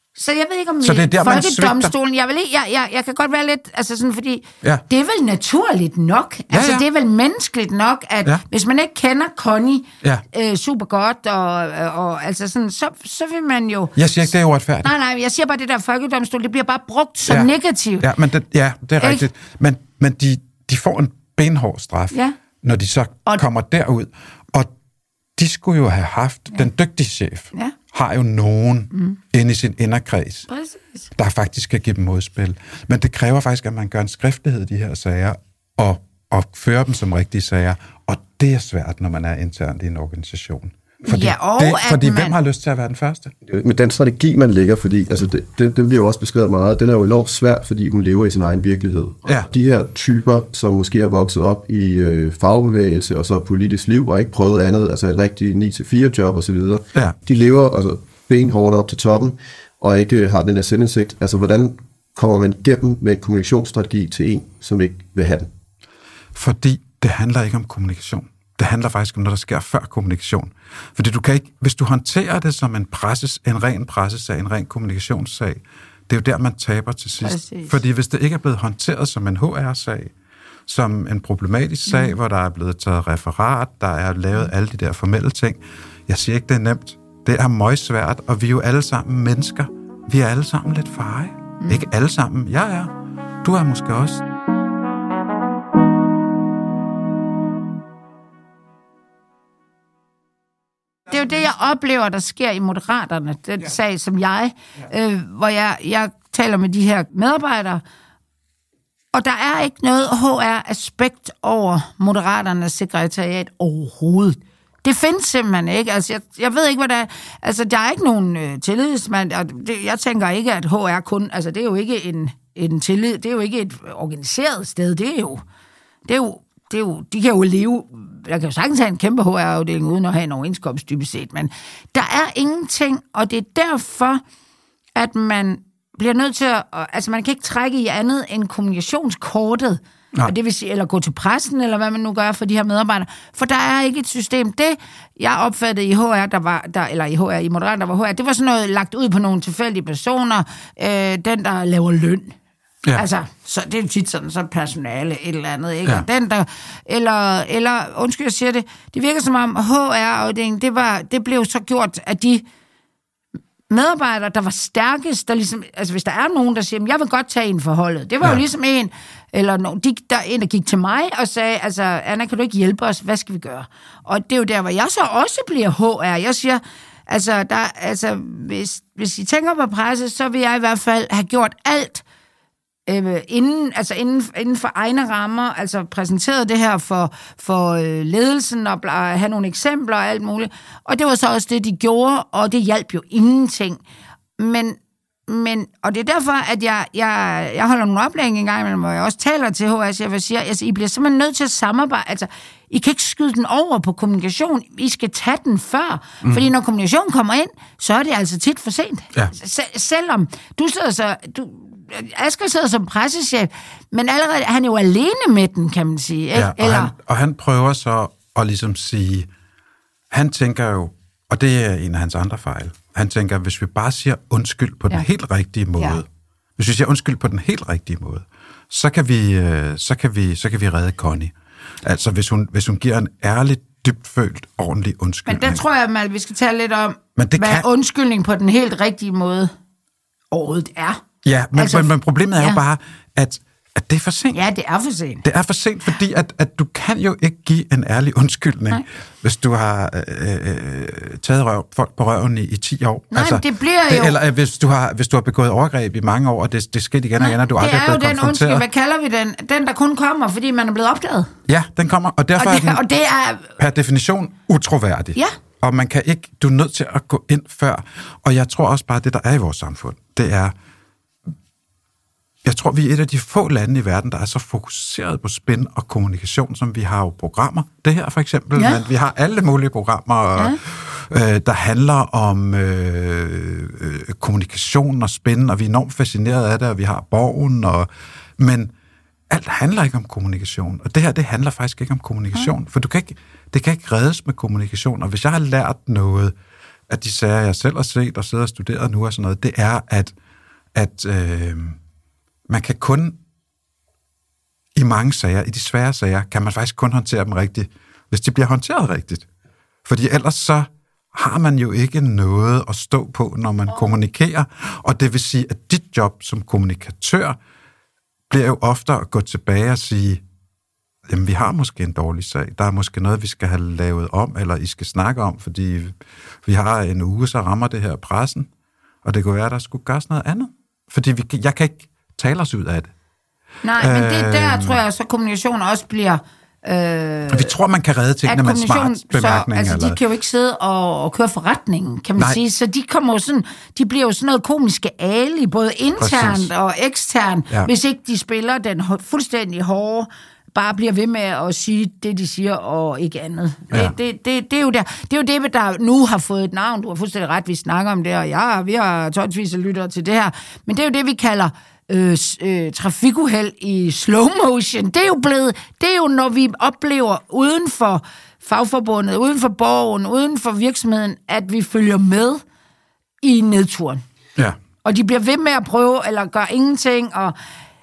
Så jeg ved ikke, om så det er der, folkedomstolen... Jeg kan godt være lidt... Altså sådan, fordi det er vel naturligt nok. Altså, det er vel menneskeligt nok, at hvis man ikke kender Connie super godt, og altså sådan, så vil man jo... Jeg siger ikke, det er uretfærdigt. Nej, jeg siger bare, det der folkedomstol, det bliver bare brugt som negativt. Ja, men det er rigtigt. Men de får en benhård straf, når de så kommer derud. Og de skulle jo have haft... Den dygtige chef har jo nogen inde i sin inderkreds, der faktisk kan give dem modspil. Men det kræver faktisk, at man gør en skriftlighed i de her sager, og fører dem som rigtige sager. Og det er svært, når man er internt i en organisation. Fordi hvem har lyst til at være den første? Med den strategi, man lægger, fordi altså det bliver jo også beskrevet meget, den er jo enormt svær, fordi hun lever i sin egen virkelighed. Ja. De her typer, som måske er vokset op i fagbevægelse og så politisk liv, og ikke prøvet andet, altså et rigtigt 9-4 job osv., de lever altså benhårdt op til toppen, og ikke har den her selvindsigt. Altså, hvordan kommer man igennem med en kommunikationsstrategi til en, som ikke vil have den? Fordi det handler ikke om kommunikation. Det handler faktisk om noget, der sker før kommunikation. Fordi du kan ikke, hvis du håndterer det som en ren pressesag, en ren kommunikationssag, det er jo der, man taber til sidst. Præcis. Fordi hvis det ikke er blevet håndteret som en HR-sag, som en problematisk sag, hvor der er blevet taget referat, der er lavet alle de der formelle ting, jeg siger ikke, det er nemt. Det er møgsvært, og vi er jo alle sammen mennesker. Vi er alle sammen lidt feje. Ikke alle sammen. Jeg er. Du er måske også. Det er jo det, jeg oplever, der sker i Moderaterne, den sag, som hvor jeg taler med de her medarbejdere, og der er ikke noget HR-aspekt over Moderaternes sekretariat overhovedet. Det findes simpelthen ikke. Altså, jeg ved ikke, hvad der er. Altså, der er ikke nogen tillidsmand, og jeg tænker ikke, at HR kun... Altså, det er jo ikke en tillid, det er jo ikke et organiseret sted, det er jo, de kan jo leve... Der kan jo sagtens have en kæmpe HR-afdeling uden at have en overenskomst dybest set, men der er ingenting, og det er derfor, at man bliver nødt til at... Altså, man kan ikke trække i andet end kommunikationskortet, og det vil sige, eller gå til pressen, eller hvad man nu gør for de her medarbejdere, for der er ikke et system. Det, jeg opfattede i HR, i Moderaterne, der var HR, det var sådan noget lagt ud på nogle tilfældige personer, den, der laver løn. Ja. Altså, så det er jo tit sådan, så personale, et eller andet, ikke? Ja. Og den der, eller, undskyld, jeg siger det, det virker som om HR-afdelingen, det blev så gjort, at de medarbejdere, der var stærkest, der ligesom, altså hvis der er nogen, der siger, jeg vil godt tage en forholdet. Det var jo ligesom en, eller der gik til mig og sagde, altså, Anna, kan du ikke hjælpe os? Hvad skal vi gøre? Og det er jo der, hvor jeg så også bliver HR. Jeg siger, altså, hvis I tænker på presse, så vil jeg i hvert fald have gjort alt, inden for egne rammer, altså præsenteret det her for ledelsen og have nogle eksempler og alt muligt. Og det var så også det, de gjorde, og det hjalp jo ingenting. Men og det er derfor, at jeg holder nogle oplæg en gang imellem, hvor jeg også taler til HS, jeg vil sige, altså, I bliver simpelthen nødt til at samarbejde. Altså, I kan ikke skyde den over på kommunikation. I skal tage den før. Fordi når kommunikation kommer ind, så er det altså tit for sent. Ja. Selvom du sidder så... Asger sidder som pressechef, men allerede han er jo alene med den, kan man sige. Ikke? Ja, og han prøver så at ligesom sige, han tænker jo, og det er en af hans andre fejl, han tænker, hvis vi bare siger undskyld på den helt rigtige måde, hvis vi siger undskyld på den helt rigtige måde, så kan vi redde Connie. Altså, hvis hun giver en ærlig, dybtfølt, ordentlig undskyldning. Men der tror jeg, at vi skal tale lidt om, hvad undskyldning på den helt rigtige måde overhovedet er. Ja, men problemet er jo bare, at det er for sent. Ja, det er for sent. Det er for sent, fordi at du kan jo ikke give en ærlig undskyldning, hvis du har taget folk på røven i 10 år. Nej, altså, det bliver jo... Eller hvis du har begået overgreb i mange år, og det sker igen og igen, og du aldrig er blevet konfronteret. Det er jo den hvad kalder vi den? Den, der kun kommer, fordi man er blevet opdaget. Ja, den kommer, og derfor er den per definition utroværdig. Ja. Og man kan ikke, du er nødt til at gå ind før. Og jeg tror også bare, det der er i vores samfund, det er... Jeg tror, vi er et af de få lande i verden, der er så fokuseret på spin og kommunikation, som vi har jo programmer. Det her for eksempel, men vi har alle mulige programmer, der handler om kommunikation og spin, og vi er enormt fascineret af det, og vi har Borgen, men alt handler ikke om kommunikation. Og det her, det handler faktisk ikke om kommunikation, for det kan ikke reddes med kommunikation. Og hvis jeg har lært noget af de sager, jeg selv har set og sidder og studeret nu og sådan noget, det er, at man kan kun i mange sager, i de svære sager, kan man faktisk kun håndtere dem rigtigt, hvis de bliver håndteret rigtigt. Fordi ellers så har man jo ikke noget at stå på, når man kommunikerer, og det vil sige, at dit job som kommunikatør bliver jo ofte at gå tilbage og sige, jamen, vi har måske en dårlig sag. Der er måske noget, vi skal have lavet om, eller I skal snakke om, fordi vi har en uge, så rammer det her pressen, og det kunne være, at der skulle gøres noget andet. Fordi jeg kan ikke tale os ud af det. Nej, men det der, tror jeg, så kommunikation også bliver... vi tror, man kan redde tingene med en smart bemærkning. Altså, de kan jo ikke sidde og køre forretningen, kan man sige. Så de kommer jo sådan, de bliver jo sådan noget komiske ali, både internt og eksternt, hvis ikke de spiller den fuldstændig hårde, bare bliver ved med at sige det, de siger, og ikke andet. Ja. Det er jo der. Det er jo det, der nu har fået et navn. Du har fuldstændig ret, vi snakker om det, og vi har tonsvis af lyttere til det her. Men det er jo det, vi kalder trafikuheld i slow motion. Det er jo, når vi oplever uden for fagforbundet, uden for borgen, uden for virksomheden, at vi følger med i nedturen. Ja. Og de bliver ved med at prøve, eller gøre ingenting, og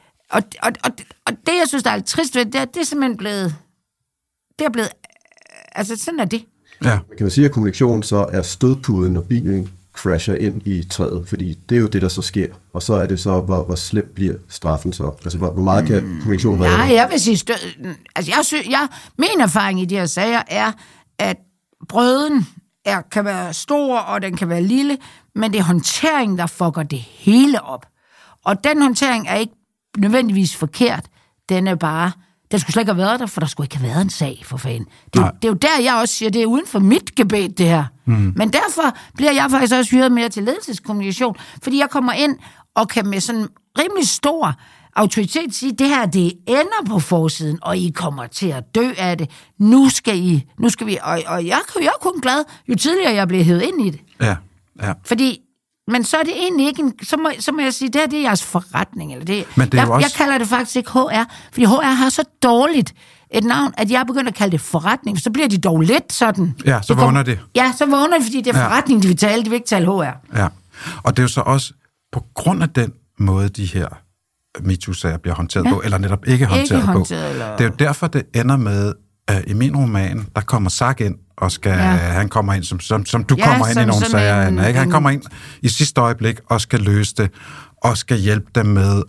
det, jeg synes, der er lidt trist ved, det er simpelthen blevet... Det er blevet... Altså, sådan er det. Ja. Kan man sige, at kommunikation så er stødpuden, når bilen crasher ind i træet? Fordi det er jo det, der så sker. Og så er det så, hvor slemt bliver straffen så? Altså, hvor meget kan kommunikation være? Nej, jeg vil sige... min erfaring i de her sager er, at brøden kan være stor, og den kan være lille, men det er håndteringen, der fucker det hele op. Og den håndtering er ikke nødvendigvis forkert. Den er bare... Den skulle slet ikke have været der, for der skulle ikke have været en sag, for fanden. Det er jo der, jeg også siger, det er uden for mit gebet, det her. Men derfor bliver jeg faktisk også hyret mere til ledelseskommunikation, fordi jeg kommer ind og kan med sådan rimelig stor autoritet sige, det her, det ender på forsiden, og I kommer til at dø af det. Nu skal vi... Og jeg er kun glad, jo tidligere jeg bliver hævet ind i det. Ja. Fordi... Men så er det egentlig ikke så må jeg sige, det er jeres forretning. Eller det. Jeg kalder det faktisk ikke HR, fordi HR har så dårligt et navn, at jeg er begyndt at kalde det forretning. Så bliver de dog lidt sådan. Ja, så vågner det. Ja, så vågner det, fordi det er forretning, de vil tale. De vil ikke tale HR. Ja, og det er jo så også på grund af den måde, de her MeToo-sager bliver håndteret på, eller netop ikke håndteret på. Eller... Det er jo derfor, det ender med, i min roman, der kommer Zach ind, og han kommer ind, som du kommer ind i nogle sager, Anna, ikke? Han kommer ind i sidste øjeblik og skal løse det, og skal hjælpe dem med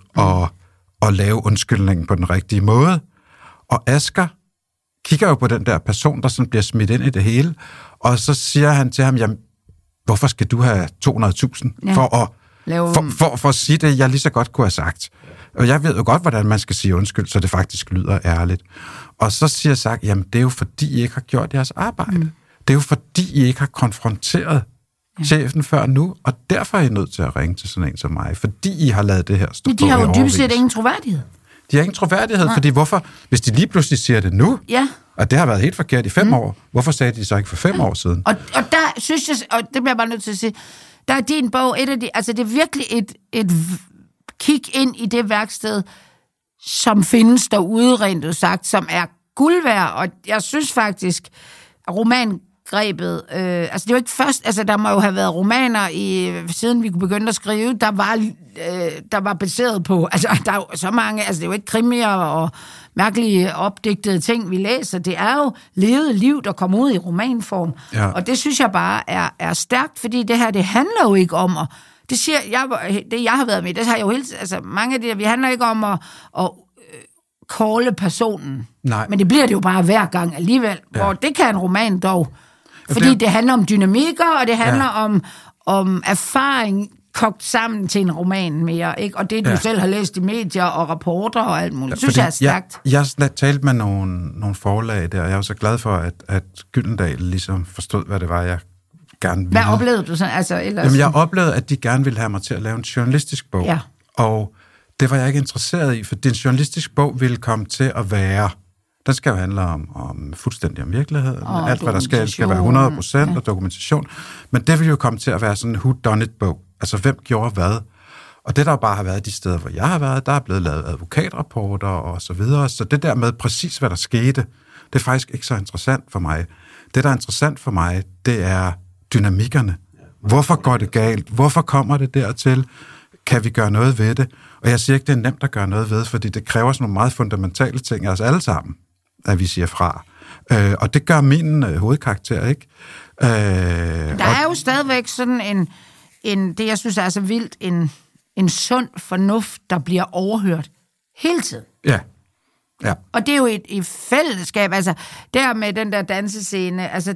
at lave undskyldningen på den rigtige måde. Og Asger kigger jo på den der person, der sådan bliver smidt ind i det hele, og så siger han til ham, jamen, hvorfor skal du have 200.000 for at sige det, jeg lige så godt kunne have sagt? Og jeg ved jo godt, hvordan man skal sige undskyld, så det faktisk lyder ærligt. Og så siger Zach, jamen det er jo fordi, I ikke har gjort jeres arbejde. Det er jo fordi, I ikke har konfronteret chefen før nu, og derfor er I nødt til at ringe til sådan en som mig, fordi I har lavet det her stå på. De har jo dybest set ingen troværdighed. De har ingen troværdighed, fordi hvorfor, hvis de lige pludselig siger det nu, og det har været helt forkert i 5 år, hvorfor sagde de så ikke for 5 år siden? Og der synes jeg, og det bliver jeg bare nødt til at sige, der er din bog, det er virkelig et kig ind i det værksted, som findes derude, rent sagt, som er guld værd, og jeg synes faktisk, at romangrebet, det er jo ikke først, der må jo have været romaner, siden vi kunne begynde at skrive, der var baseret på, der er jo så mange, det er jo ikke krimier og mærkelige opdigtede ting, vi læser, det er jo levet liv, der kommer ud i romanform, og det synes jeg bare er stærkt, fordi det her, det handler jo ikke om det siger jeg har været med, det har jeg jo mange af det, vi handler ikke om at calle personen. Nej. Men det bliver det jo bare hver gang alligevel. Ja. Og det kan en roman dog. Fordi det handler om dynamikker, og det handler om erfaring kogt sammen til en roman mere. Ikke? Og det, du selv har læst i medier og rapporter og alt muligt. Det synes jeg er stærkt. Jeg talte med nogle forlag der, og jeg var så glad for, at Gyldendal ligesom forstod, hvad det var, jeg gerne ville. Hvad oplevede du sådan? Jamen, jeg oplevede, at de gerne ville have mig til at lave en journalistisk bog. Ja. Og det var jeg ikke interesseret i, for din journalistisk bog ville komme til at være... Den skal jo handle om fuldstændig om virkeligheden. Alt, hvad der skal være 100% og dokumentation. Men det vil jo komme til at være sådan en whodunit-bog. Altså, hvem gjorde hvad? Og det, der bare har været de steder, hvor jeg har været, der er blevet lavet advokatrapporter og så videre. Så det der med præcis, hvad der skete, det er faktisk ikke så interessant for mig. Det, der er interessant for mig, det er dynamikkerne Hvorfor går det galt? Hvorfor kommer det dertil? Kan vi gøre noget ved det? Og jeg siger ikke, det er nemt at gøre noget ved, fordi det kræver sådan nogle meget fundamentale ting af os alle sammen, at vi siger fra. Og det gør min hovedkarakter, ikke? Der er jo stadigvæk sådan det jeg synes er så vildt, en sund fornuft, der bliver overhørt hele tiden. Ja. Ja. Og det er jo et fællesskab, altså der med den der dansescene, altså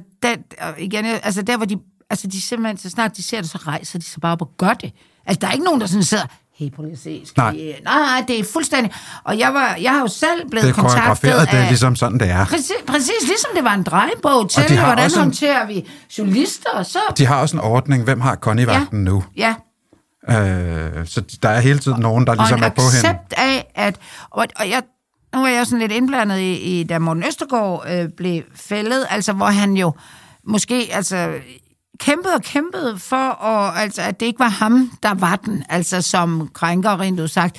der hvor de simpelthen, så snart de ser det, så rejser de sig bare op og gør det. Altså der er ikke nogen, der sådan sidder, hey, prøv lige at se, nej, det er fuldstændig, og jeg har jo selv blevet kontaktet af... Det er ligesom sådan, det er. Præcis, ligesom det var en drejebog til, hvordan håndterer vi journalister, og så... De har også en ordning, hvem har Connie-vagten nu? Ja. Så der er hele tiden nogen, der ligesom er på hende. Og en accept af, at... Nu er jeg sådan lidt indblandet i da Morten Østergaard blev fældet, altså hvor han jo måske kæmpede for, at det ikke var ham, der var den, altså som krænker, rent udsagt.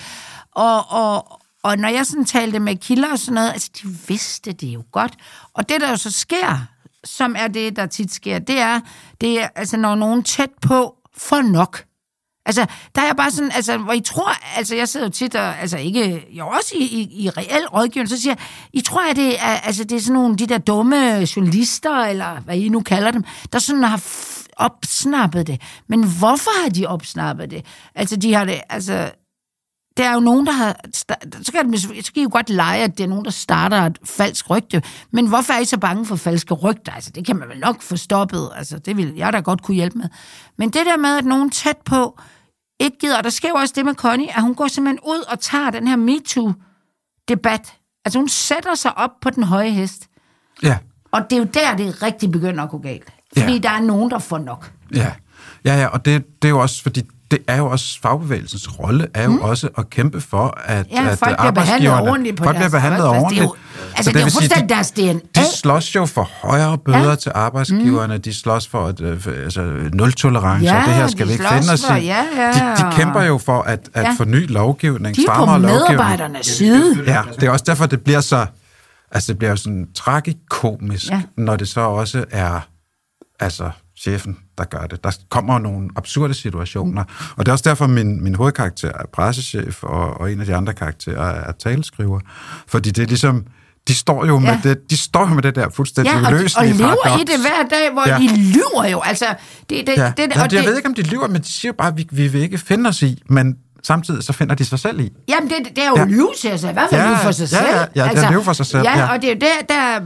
Og når jeg sådan talte med kilder og sådan noget, altså de vidste det jo godt. Og det, der jo så sker, som er det, der tit sker, det er altså, når nogen tæt på får nok. Altså, der er bare sådan, altså, hvor I tror, altså, jeg sidder jo tit og, altså, ikke, jo også i reel rådgivning, så siger I tror, at det er, altså, det er sådan nogle, de der dumme journalister, eller hvad I nu kalder dem, der sådan har opsnappet det. Men hvorfor har de opsnappet det? Altså, de har det, altså, der er jo nogen, der har, så kan I jo godt lege, at det er nogen, der starter et falsk rygte, men hvorfor er I så bange for falske rygter? Altså, det kan man vel nok få stoppet, altså, det vil jeg da godt kunne hjælpe med. Men det der med, at nogen tæt på ikke gider, og der sker jo også det med Connie, at hun går simpelthen ud og tager den her MeToo-debat. Altså, hun sætter sig op på den høje hest. Ja. Og det er jo der, det rigtig begynder at gå galt. Fordi der er nogen, der får nok. Ja, og det er jo også, fordi det er jo også fagbevægelsens rolle, er jo også at kæmpe for, at folk bliver behandlet ordentligt på deres ordentligt. Altså, det er jo fuldstændig deres DNA. De slås jo for højere bøder til arbejdsgiverne, de slås for nul-tolerance, og det her skal vi ikke finde os i. De kæmper jo for at forny lovgivning, de er på medarbejdernes side. Ja, det er også derfor, det bliver så, altså det bliver jo sådan tragikomisk, når det så også er, altså chefen, der gør det. Der kommer nogle absurde situationer, og det er også derfor, min hovedkarakter er pressechef, og en af de andre karakterer er taleskriver, fordi det er ligesom, de står jo med det der fuldstændig løselige paradoks. Og lever i det hver dag, hvor de lyver jo, altså... Jeg ved ikke, om de lyver, men de siger bare, at vi vil ikke finde os i, men samtidig så finder de sig selv i. Jamen, det er jo lyve til sig, i hvert fald lyve for sig selv. Ja, det er lyve for sig selv. Ja, og det er jo der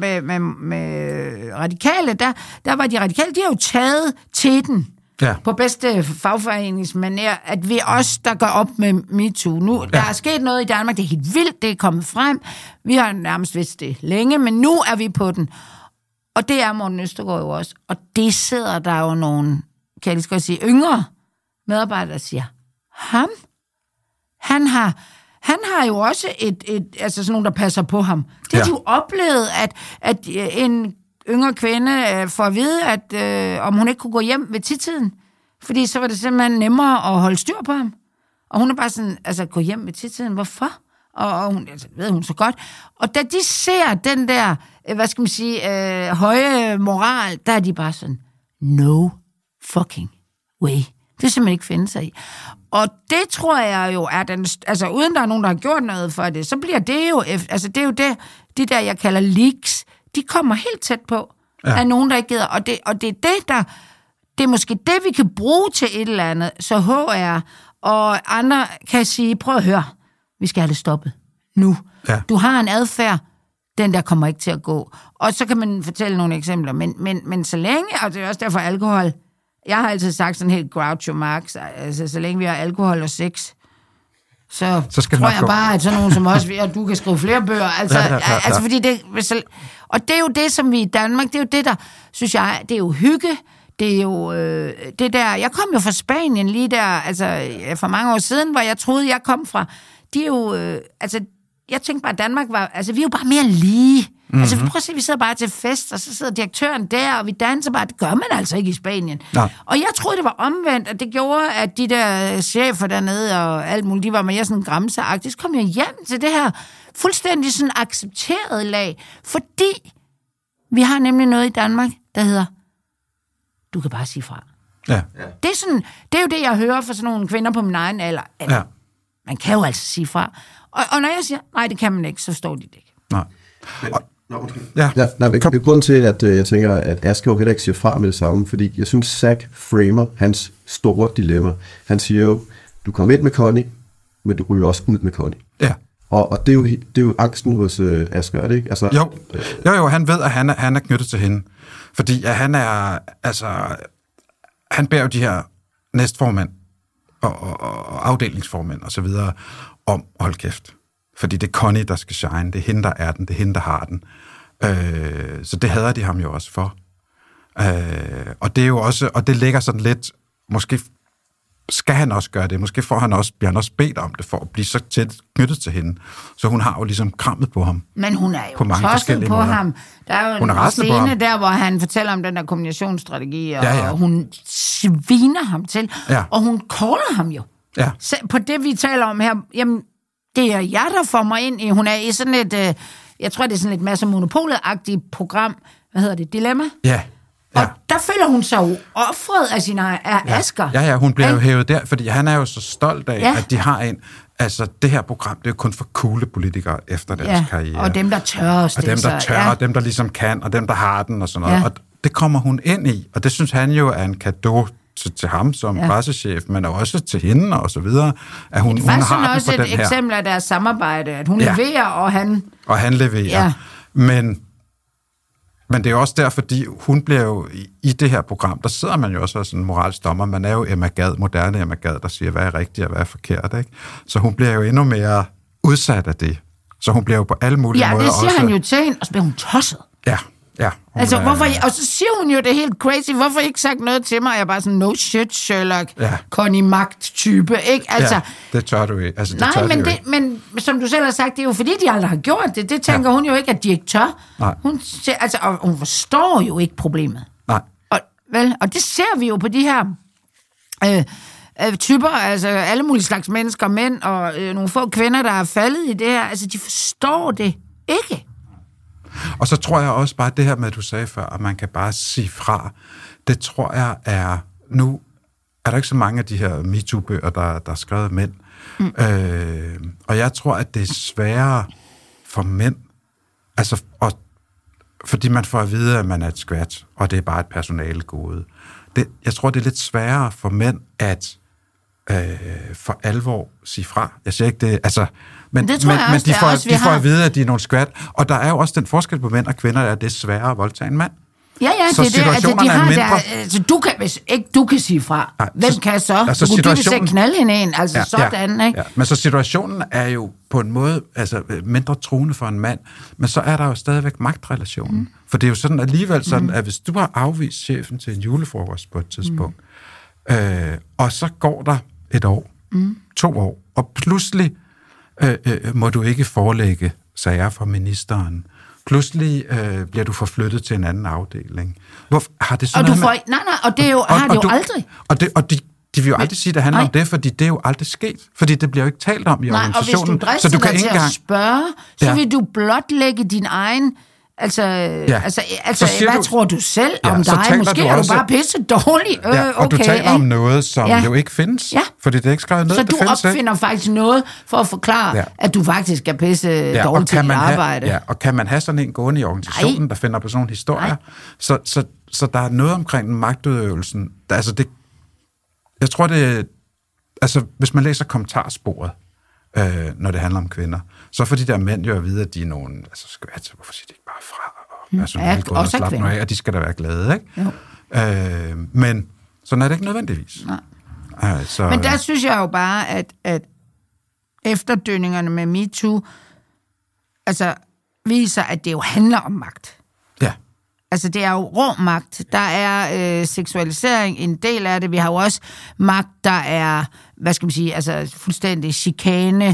med radikale, der var de radikale, de har jo taget til den på bedste fagforeningsmanér, at vi os, der går op med MeToo. Nu, der er sket noget i Danmark, det er helt vildt, det er kommet frem. Vi har nærmest vidst det længe, men nu er vi på den. Og det er Morten Østergaard jo også. Og det sidder der jo nogle, kan jeg lige skal sige, yngre medarbejdere, der siger, ham? Han har jo også altså sådan nogen, der passer på ham. Det har de jo oplevet, at en yngre kvinde får at vide, at om hun ikke kunne gå hjem ved tidtiden. Fordi så var det simpelthen nemmere at holde styr på ham. Og hun er bare sådan, altså gå hjem ved tidtiden, hvorfor? Og hun, altså, ved hun så godt. Og da de ser den der, hvad skal man sige, høje moral, der er de bare sådan, no fucking way. Det simpelthen ikke finde sig i. Og det tror jeg jo er den... Altså, uden der er nogen, der har gjort noget for det, så bliver det jo... Altså, det er jo det, de der, jeg kalder leaks, de kommer helt tæt på af nogen, der ikke gider. Og det er det, der... Det er måske det, vi kan bruge til et eller andet, så HR og andre kan sige, prøv at høre, vi skal have det stoppet nu. Ja. Du har en adfærd, den der kommer ikke til at gå. Og så kan man fortælle nogle eksempler, men så længe, og det er også derfor alkohol... Jeg har altid sagt sådan helt Groucho Marx, altså så længe vi har alkohol og sex, så tror jeg bare, at sådan nogen som os, og du kan skrive flere bøger, altså fordi det, og det er jo det, som vi i Danmark, det er jo det, der, synes jeg, det er jo hygge, det er jo det der, jeg kom jo fra Spanien lige der, altså for mange år siden, hvor jeg troede, jeg kom fra, de er jo, altså jeg tænkte bare, at Danmark var, altså vi er jo bare mere lige. Mm-hmm. Altså prøv at se, vi sidder bare til fest, og så sidder direktøren der, og vi danser bare. Det gør man altså ikke i Spanien. Nej. Og jeg troede, det var omvendt, og det gjorde, at de der chefer dernede og alt muligt, de var mere sådan gramseagtige. Så kom jeg hjem til det her fuldstændig sådan accepterede lag, fordi vi har nemlig noget i Danmark, der hedder, du kan bare sige fra. Ja. Det er jo det, jeg hører fra sådan nogle kvinder på min egen alder. At man kan jo altså sige fra. Og når jeg siger, nej, det kan man ikke, så står de det ikke. Nej. Grunden til, at jeg tænker, at Asger heller ikke siger fra med det samme, fordi jeg synes, Zack framer hans store dilemma. Han siger jo, du kommer ind med Connie, men du ryger også ud med Connie. Ja. Og det er jo angsten hos Asger, er det ikke? Altså, Jo, han ved, at han er knyttet til hende. Fordi at han er, han bærer jo de her næstformænd og afdelingsformænd og så videre om at holde kæft. Fordi det er Connie, der skal shine. Det er hende, der er den. Det er hende, der har den. Så det hader de ham jo også for. Og det er jo også, og det ligger sådan lidt, måske skal han også gøre det. Måske bliver han også bedt om det, for at blive så tæt knyttet til hende. Så hun har jo ligesom krammet på ham. Men hun er jo tosset på ham. Der er jo en scene der, hvor han fortæller om den der kombinationsstrategi, og hun sviner ham til, og hun caller ham jo. Ja. På det, vi taler om her, jamen, det er jeg, der får mig ind i. Hun er i sådan et, jeg tror, det er sådan et masse monopolet-agtigt program. Hvad hedder det? Dilemma? Ja. Og der føler hun sig jo offret af sin Asger. Ja, hun bliver jo hævet der, fordi han er jo så stolt af, at de har en... Altså, det her program, det er jo kun for coole politikere efter deres karriere. Og dem, der tør at stille sig. Og dem, der tør, og dem, der ligesom kan, og dem, der har den, og sådan noget. Og det kommer hun ind i, og det synes han jo er en cadeau til ham som pressechef, men også til hende og så videre, at hun har den på den her. Det er også et eksempel af deres samarbejde, at hun leverer, og han... Og han leverer. Ja. Men det er jo også der, fordi hun bliver jo i det her program, der sidder man jo også som en moralsk dommer. Man er jo Emma Gad, moderne Emma Gad, der siger, hvad er rigtigt og hvad er forkert, ikke? Så hun bliver jo endnu mere udsat af det. Så hun bliver jo på alle mulige måder også... Ja, det siger han jo til hende, og så bliver hun tosset. Ja. Altså, og så siger hun jo det helt crazy, hvorfor ikke sagt noget til mig? Jeg er bare sådan, no shit, Sherlock, Connie Magt-type, ikke? Altså, ja, det tør du ikke. Altså, men som du selv har sagt, det er jo fordi, de aldrig har gjort det. Det tænker hun jo ikke, at de ikke tør. Nej. Hun forstår jo ikke problemet. Nej. Og det ser vi jo på de her typer, altså alle mulige slags mennesker, mænd og nogle få kvinder, der er faldet i det her. Altså, de forstår det ikke. Og så tror jeg også bare, det her med, at du sagde før, at man kan bare sige fra, det tror jeg er, nu er der ikke så mange af de her MeToo-bøger, der er skrevet af mænd. Og jeg tror, at det er sværere for mænd, altså, fordi man får at vide, at man er et skvat, og det er bare et personalegode. Jeg tror, det er lidt sværere for mænd at for alvor sige fra. Jeg siger ikke det, altså... Men de får at vide, at de er nogle skvat. Og der er jo også den forskel på mænd og kvinder, at det er sværere at voldtage en mand. Ja, så det er det. Altså, de har mindre... altså, hvis ikke du kan sige fra, hvem kan så? Altså, du kunne dybest set knalde hende en, altså sådan, ikke? Ja. Men så situationen er jo på en måde altså, mindre truende for en mand, men så er der jo stadigvæk magtrelationen. For det er jo sådan alligevel sådan, at hvis du har afvist chefen til en julefrokost på et tidspunkt, og så går der 1 år, 2 år, og pludselig må du ikke forelægge sager for ministeren. Pludselig bliver du forflyttet til en anden afdeling. Har det sådan noget nej, og det er jo, har det jo aldrig. Og de vil jo aldrig sige, at det handler om det, fordi det er jo aldrig sket. Fordi det bliver jo ikke talt om i organisationen. Og hvis du drister dig til at spørge, så vil du blotlægge din egen... Altså, hvad tror du selv om dig? Måske er du bare pisse dårlig. Og du taler om noget, som jo ikke findes, fordi det er ikke skrevet ned. Så du opfinder faktisk noget for at forklare, at du faktisk er pisse dårlig til dit arbejde. Og kan man have sådan en gående i organisationen, der finder på sådan nogle historier? Så der er noget omkring magtudøvelsen. Jeg tror, det altså, hvis man læser kommentarsporet, når det handler om kvinder, så får de der mænd jo at vide, at de er nogen, altså skvat, hvorfor siger de ikke bare fra, og personalet går og slapper noget af, og de skal da være glade, ikke? Men sådan er det ikke nødvendigvis. Nej. Men der synes jeg jo bare, at efterdønningerne med MeToo, altså viser, at det jo handler om magt. Ja. Altså, det er jo rå magt. Der er seksualisering, en del af det. Vi har jo også magt, der er, hvad skal man sige, altså fuldstændig chikane,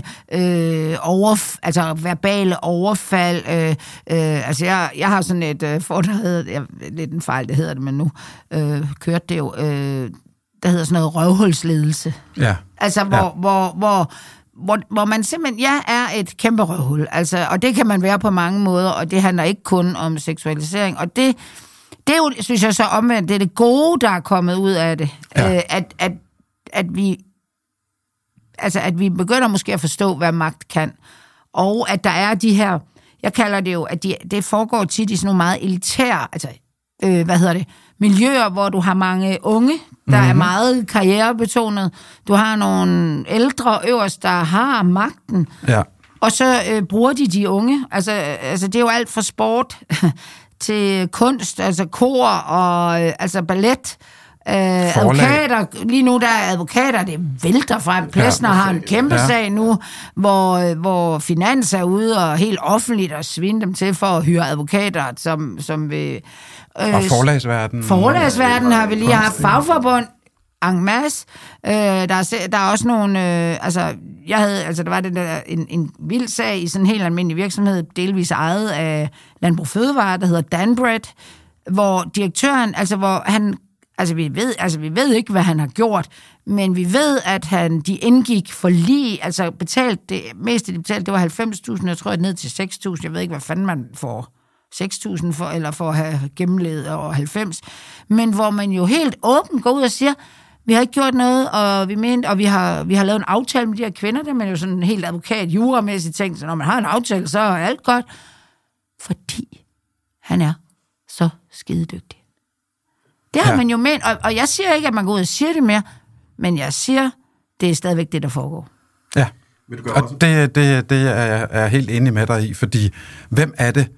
altså verbale overfald. Altså, jeg har sådan et foredrag, lidt en fejl, det hedder det, men nu kørte det jo, der hedder sådan noget røvhulsledelse. Ja. Altså, hvor man simpelthen, er et kæmpe røvhul. Altså, og det kan man være på mange måder, og det handler ikke kun om seksualisering. Og det Det er jo, synes jeg så omvendt, det er det gode, der er kommet ud af det. Ja. At vi begynder måske at forstå, hvad magt kan. Og at der er de her, jeg kalder det jo, at det foregår tit i sådan nogle meget elitære, miljøer, hvor du har mange unge, der er meget karrierebetonet. Du har nogle ældre øverst, der har magten. Ja. Og så bruger de unge. Altså, det er jo alt fra sport til kunst, altså kor og ballet. Advokater, lige nu der er advokater, det vælter frem. Plesner har en kæmpe sag nu, hvor Finans er ude og helt offentligt og svinde dem til for at hyre advokater, som vil... og forlagsverdenen. Forlagsverdenen har vi lige haft fagforbund en masse. Der er også nogle... der var en vild sag i sådan en helt almindelig virksomhed, delvis ejet af Landbrug Fødevare, der hedder Danbred, hvor direktøren, hvor han... vi ved ikke, hvad han har gjort, men vi ved, at de indgik forlig, betalt det meste, de betalte, det var 90.000, jeg tror, ned til 6.000, jeg ved ikke, hvad fanden man får 6.000 for, eller for at have gennemlevet over 90, men hvor man jo helt åbent går ud og siger, vi har ikke gjort noget, og vi har lavet en aftale med de her kvinder, der man jo sådan helt advokat, juramæssigt tænkt, så når man har en aftale, så er alt godt, fordi han er så skidedygtig. Det har man jo ment, og jeg siger ikke, at man går ud og siger det mere, men jeg siger, det er stadigvæk det, der foregår. Ja, og det er jeg helt enig med dig i, fordi hvem er det?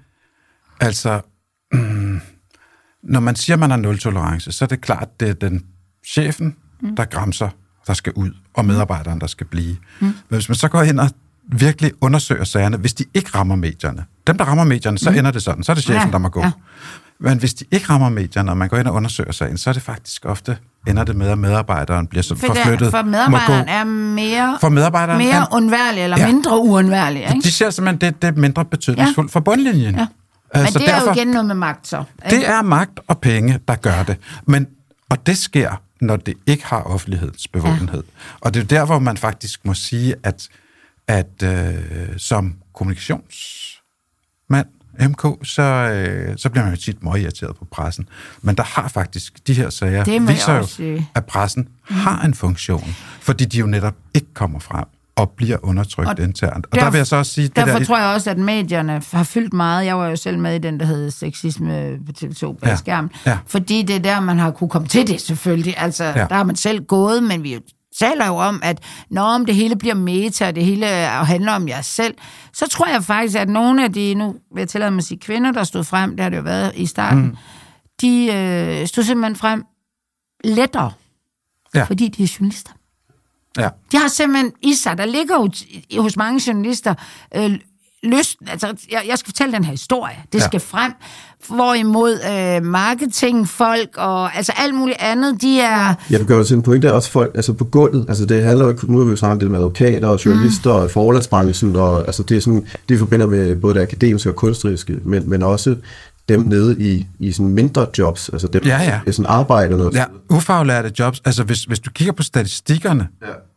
Når man siger, man har nul-tolerance, så er det klart, det er den chefen, der græmser, der skal ud, og medarbejderen, der skal blive. Men hvis man så går ind og virkelig undersøger sagerne, hvis de ikke rammer medierne, dem, der rammer medierne, så ender det sådan, så er det chefen, der må gå. Ja. Men hvis de ikke rammer medierne, og man går ind og undersøger sagen, så er det faktisk ofte, ender det med, at medarbejderen bliver forflyttet. For medarbejderen er mere undværlig, eller mindre uundværlig. Ikke? De ser simpelthen, det er mindre betydningsfuldt for bundlinjen. Ja. Men det er jo igen noget med magt, så. Ikke? Det er magt og penge, der gør det. Og det sker, når det ikke har offentlighedens bevågenhed. Ja. Og det er der, hvor man faktisk må sige, at som kommunikationsmand, MK, så bliver man jo tit meget irriteret på pressen. Men der har faktisk, de her sager viser jo, at pressen har en funktion, fordi de jo netop ikke kommer frem og bliver undertrykt internt. Og der vil jeg så også sige... Derfor tror jeg også, at medierne har fyldt meget. Jeg var jo selv med i den, der hed Sexisme på TV2 på skærmen. Ja. Fordi det er der, man har kunne komme til det, selvfølgelig. Der har man selv gået, men vi taler jo om, at når det hele bliver meta, og det hele handler om jer selv, så tror jeg faktisk, at nogle af de, nu vil jeg tillade mig at sige, kvinder, der stod frem, det har det jo været i starten, de stod simpelthen frem lettere, fordi de er journalister. Ja. De har simpelthen i sig, der ligger jo hos mange journalister lysten, jeg skal fortælle den her historie, det skal frem, hvorimod marketingfolk og alt muligt andet, de er... Ja, du gør det til en pointe, også folk, på gulvet, det handler jo ikke, nu har vi jo snakket lidt med advokater og journalister og forlagsbranchen, og det er sådan, det forbinder med både det akademiske og kunstneriske, men også dem nede i sådan mindre jobs, dem er sådan arbejde noget. Ja, ufaglærte jobs, hvis du kigger på statistikkerne,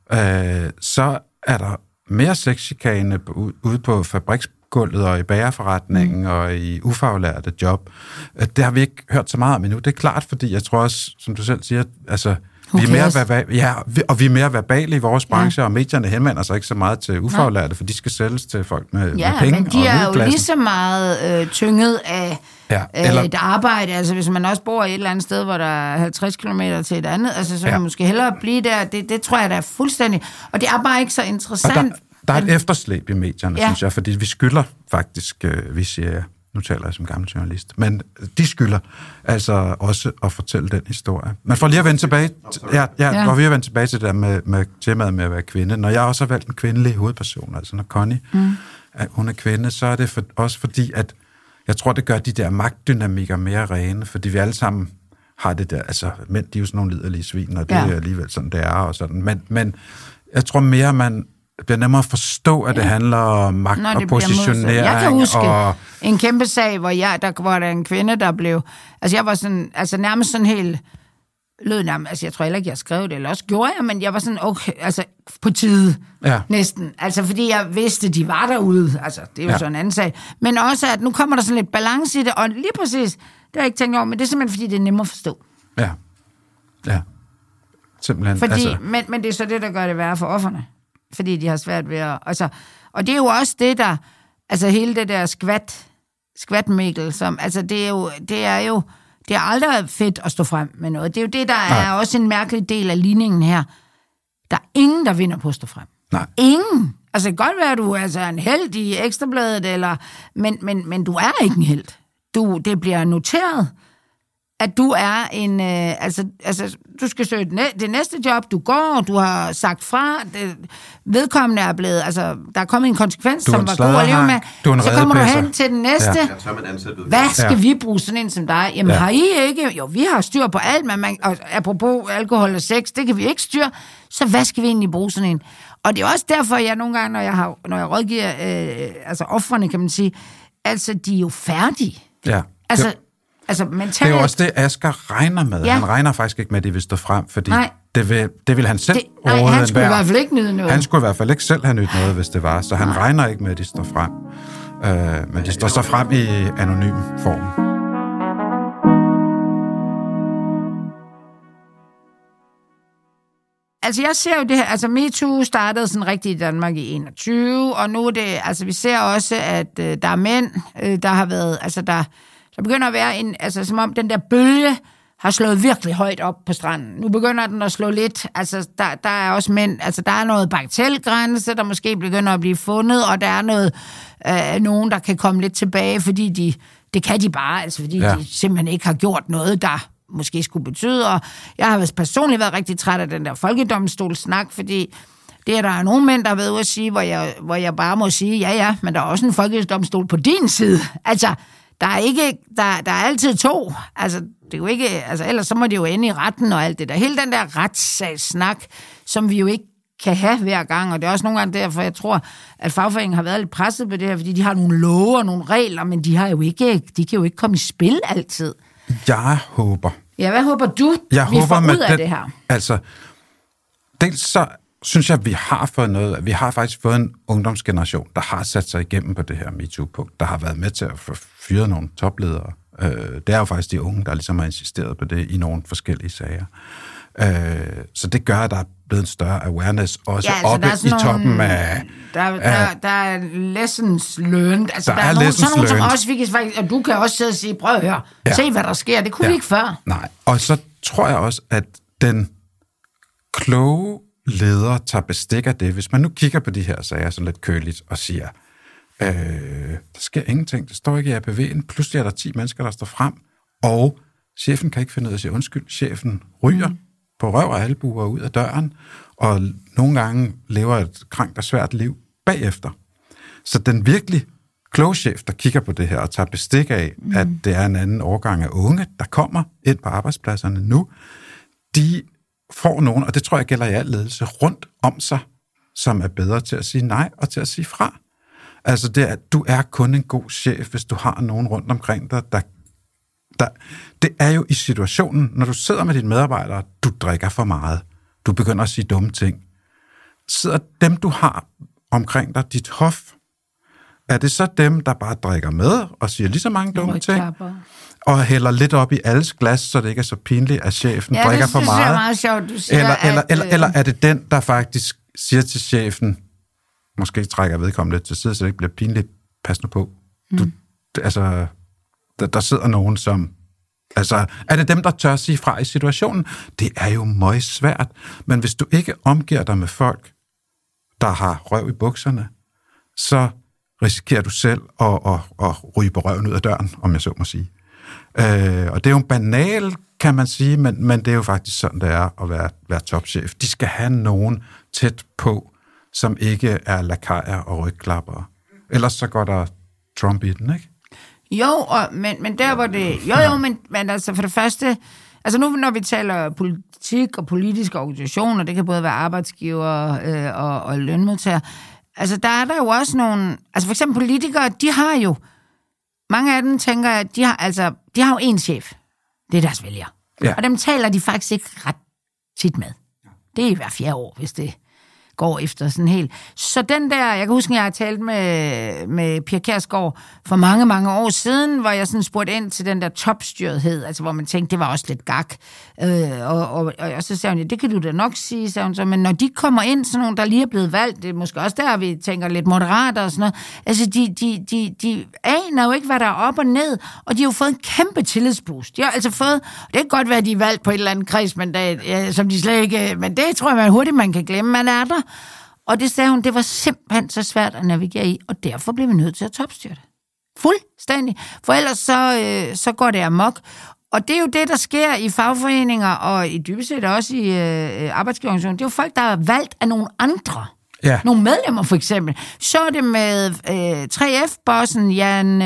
så er der mere sexchikane ude på fabriksgulvet og i bagerforretningen og i ufaglærte job. Det har vi ikke hørt så meget om endnu. Det er klart, fordi jeg tror også, som du selv siger, vi er mere verbale i vores branche, og medierne henvender sig ikke så meget til ufaglærte, for de skal sælges til folk med penge. Men de er jo lige så meget tynget af et arbejde. Hvis man også bor i et eller andet sted, hvor der er 50 kilometer til et andet, så kan man måske hellere blive der. Det tror jeg, der er fuldstændig. Og det er bare ikke så interessant. Der er et efterslæb i medierne, synes jeg, fordi vi skylder faktisk, nu taler jeg som gammel journalist, men de skylder også at fortælle den historie. Man får lige at vende tilbage, hvor vi har vendt tilbage til det der med temaet med at være kvinde. Når jeg også har valgt en kvindelig hovedperson, når Connie, hun er kvinde, så er det også fordi, at jeg tror, det gør de der magtdynamikker mere rene, fordi vi alle sammen har det der, mænd, de er jo sådan nogle liderlige svin, og det er alligevel sådan, det er, og sådan. Men jeg tror mere, man bliver nemmere at forstå, at det handler om magt og positionering. Jeg kan huske en kæmpe sag, hvor der var en kvinde, der blev... jeg var sådan, nærmest sådan helt lød nærmest, altså jeg tror heller ikke, jeg skrev det, eller også gjorde jeg, men jeg var sådan, okay, altså på tide, næsten. Altså fordi jeg vidste, de var derude, altså det er jo sådan en anden sag. Men også, at nu kommer der sådan lidt balance i det, og lige præcis, det har jeg ikke tænkt over, men det er simpelthen, fordi det er nemmere at forstå. Ja. Simpelthen. Fordi, altså. Men det er så det, der gør det værre for offerne. Fordi de har svært ved at... Altså, og det er jo også det, der... Altså hele det der skvatmikkel, som... Altså det er aldrig fedt at stå frem med noget. Det er jo det, der er også en mærkelig del af ligningen her. Der er ingen, der vinder på at stå frem. Nej. Ingen. Altså det kan godt være, at du er en helt i Ekstrabladet, eller... Men du er ikke en helt. Det bliver noteret, at du er en... Altså, du skal søge det næste job, du går, du har sagt fra, vedkommende er blevet... Altså, der er kommet en konsekvens, som var god at leve med. Så kommer du hen til den næste. Hvad skal vi bruge sådan en som dig? Jamen, har I ikke... Jo, vi har styr på alt, men og apropos alkohol og sex, det kan vi ikke styre. Så hvad skal vi egentlig bruge sådan en? Og det er også derfor, jeg nogle gange, når jeg rådgiver ofrene, kan man sige, altså, de er jo færdige. Ja. Altså mentalt... Det er jo også det, Asger regner med. Ja. Han regner faktisk ikke med, at de vil stå frem, fordi det vil han selv overhovedet. Han skulle i hvert fald ikke nyde noget. Han skulle i hvert fald ikke selv have nydt noget, hvis det var. Så han regner ikke med, at de står frem. Men de står så frem i anonym form. Altså, jeg ser jo det her, altså MeToo startede sådan rigtigt i Danmark i 21, og nu er det, altså vi ser også, at der er mænd, der har været, altså der begynder at være en, altså som om den der bølge har slået virkelig højt op på stranden. Nu begynder den at slå lidt, altså der er også mænd, altså der er noget bagatelgrænse, der måske begynder at blive fundet, og der er noget, nogen, der kan komme lidt tilbage, fordi det kan de bare, altså fordi de simpelthen ikke har gjort noget, der måske skulle betyde, og jeg har personligt været rigtig træt af den der folkedomstolssnak, fordi det er der nogle mænd, der har været ude at sige, hvor jeg bare må sige, ja, men der er også en folkedomstol på din side. Altså, der er altid to. Altså, det er jo ikke, altså, ellers så må det jo ende i retten og alt det der. Hele den der retssalssnak, som vi jo ikke kan have hver gang, og det er også nogle gange derfor, jeg tror, at fagforeningen har været lidt presset på det her, fordi de har nogle love og nogle regler, men de kan jo ikke komme i spil altid. Jeg håber. Ja, hvad håber du, vi får ud af det her? Altså, dels så synes jeg, at vi har faktisk fået en ungdomsgeneration, der har sat sig igennem på det her MeToo-punkt, der har været med til at få fyret nogle topledere. Det er jo faktisk de unge, der ligesom har insisteret på det i nogle forskellige sager. Så det gør, at der er blevet en større awareness, også oppe i toppen af... Der er lessons learned. Altså, der er nogen som også fik faktisk, og du kan også sidde og sige, prøv at høre, se hvad der sker. Det kunne vi ikke før. Nej, og så tror jeg også, at den kloge leder tager bestik af det. Hvis man nu kigger på de her sager sådan lidt køligt og siger, der sker ingenting, det står ikke i APV'en, pludselig er der 10 mennesker, der står frem, og chefen kan ikke finde ud af at sige undskyld, chefen ryger på røv og albuer ud af døren, og nogle gange lever et krankt og svært liv bagefter. Så den virkelig kloge chef, der kigger på det her og tager bestik af, at det er en anden årgang af unge, der kommer ind på arbejdspladserne nu, de får nogen, og det tror jeg gælder i al ledelse, rundt om sig, som er bedre til at sige nej og til at sige fra. Altså du er kun en god chef, hvis du har nogen rundt omkring dig, det er jo i situationen, når du sidder med dine medarbejdere, du drikker for meget, du begynder at sige dumme ting. Sidder dem, du har omkring dig, dit hof, er det så dem, der bare drikker med og siger lige så mange dumme ting, og hælder lidt op i alles glas, så det ikke er så pinligt, at chefen drikker for meget? Ja, det synes jeg er meget sjovt, du siger, eller er det den, der faktisk siger til chefen, måske trækker vedkommende lidt til side, så det ikke bliver pinligt, pas nu på. Der sidder nogen, som... Altså, er det dem, der tør at sige fra i situationen? Det er jo meget svært. Men hvis du ikke omgiver dig med folk, der har røv i bukserne, så risikerer du selv at ryge på røven ud af døren, om jeg så må sige. Og det er jo en banal, kan man sige, men det er jo faktisk sådan, det er at være topchef. De skal have nogen tæt på, som ikke er lakajer og rygklappere. Ellers så går der Trump i den, ikke? Jo, men der var det... Men altså for det første... Altså nu, når vi taler politik og politiske organisationer, det kan både være arbejdsgiver og lønmodtagere, altså der er der jo også nogle... Altså for eksempel politikere, de har jo... Mange af dem tænker, at de har jo én chef. Det er deres vælgere. Ja. Og dem taler de faktisk ikke ret tit med. Det er i hver 4 år, hvis det går efter sådan helt. Så den der, jeg kan huske, at jeg har talt med Pia Kjærsgaard for mange, mange år siden, hvor jeg sådan spurgte ind til den der topstyrethed, altså hvor man tænkte, det var også lidt gak. Og så sagde hun, ja, det kan du da nok sige, sagde hun så, men når de kommer ind, sådan nogle, der lige er blevet valgt, det er måske også der, vi tænker lidt moderater og sådan noget, altså de aner jo ikke, hvad der er op og ned, og de har jo fået en kæmpe tillidsboost. De har altså fået, det kan godt være, at de er valgt på et eller andet kredsmandat, som de slet ikke, men det tror jeg, man kan glemme, man er der. Og det sagde hun, det var simpelthen så svært at navigere i, og derfor blev vi nødt til at topstyre det. Fuldstændig. For ellers så går det amok. Og det er jo det, der sker i fagforeninger, og i dybest set også i arbejdsgiverorganisationer. Det er jo folk, der er valgt af nogle andre. Ja. Nogle medlemmer, for eksempel. Så det med 3F-bossen, Jan,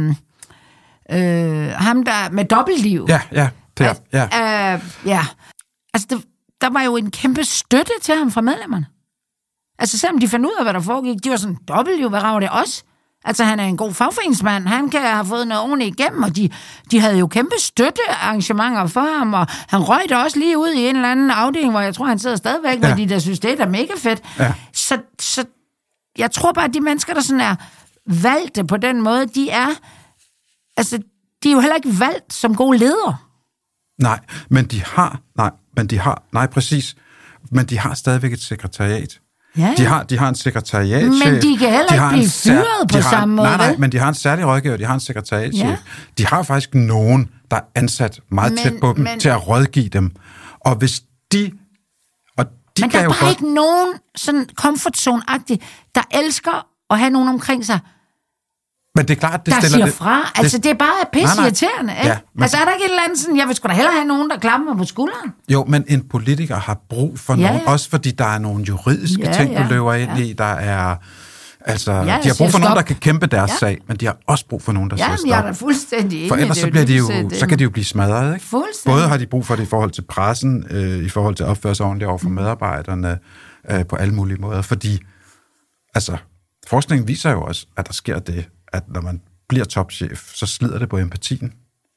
ham der med dobbeltliv. Ja. Altså, der var jo en kæmpe støtte til ham fra medlemmerne. Altså, selvom de fandt ud af, hvad der foregik, de var sådan, dobbeltliv, hvad rager det også? Altså, han er en god fagforeningsmand, han kan have fået noget ordentligt igennem, og de havde jo kæmpe støttearrangementer for ham, og han røg da også lige ud i en eller anden afdeling, hvor jeg tror, han sidder stadigvæk, hvor de der synes, det er da mega fedt. Ja. Så jeg tror bare, at de mennesker, der sådan er valgte på den måde, de er jo heller ikke valgt som gode ledere. Men de har stadigvæk et sekretariat. Ja. De har en sekretariatchef. Men de kan heller ikke blive fyret på samme måde. Nej, men de har en særlig rådgiver, de har en sekretariatchef. Ja. De har faktisk nogen, der er ansat meget tæt på dem, til at rådgive dem. Og hvis de... Men der er bare ikke nogen sådan comfort zone-agtig, der elsker at have nogen omkring sig, men det er klart, der siger fra. Altså, det er bare pisseirriterende, ikke? Ja, altså, er der ikke et eller andet sådan, jeg vil sgu da hellere have nogen, der klapper mig på skulderen? Jo, men en politiker har brug for nogen, også fordi der er nogle juridiske ting, du løber ind i, der er... Altså, de har brug for nogen, der kan kæmpe deres sag, men de har også brug for nogen, der siger stop. Jeg er da fuldstændig enig. For ellers så kan de jo blive smadret, ikke? Både har de brug for det i forhold til pressen, i forhold til at opføre sig ordentligt over for medarbejderne, på alle mulige måder, fordi altså, forskningen viser jo også, at der sker det, at når man bliver topchef, så slider det på empatien.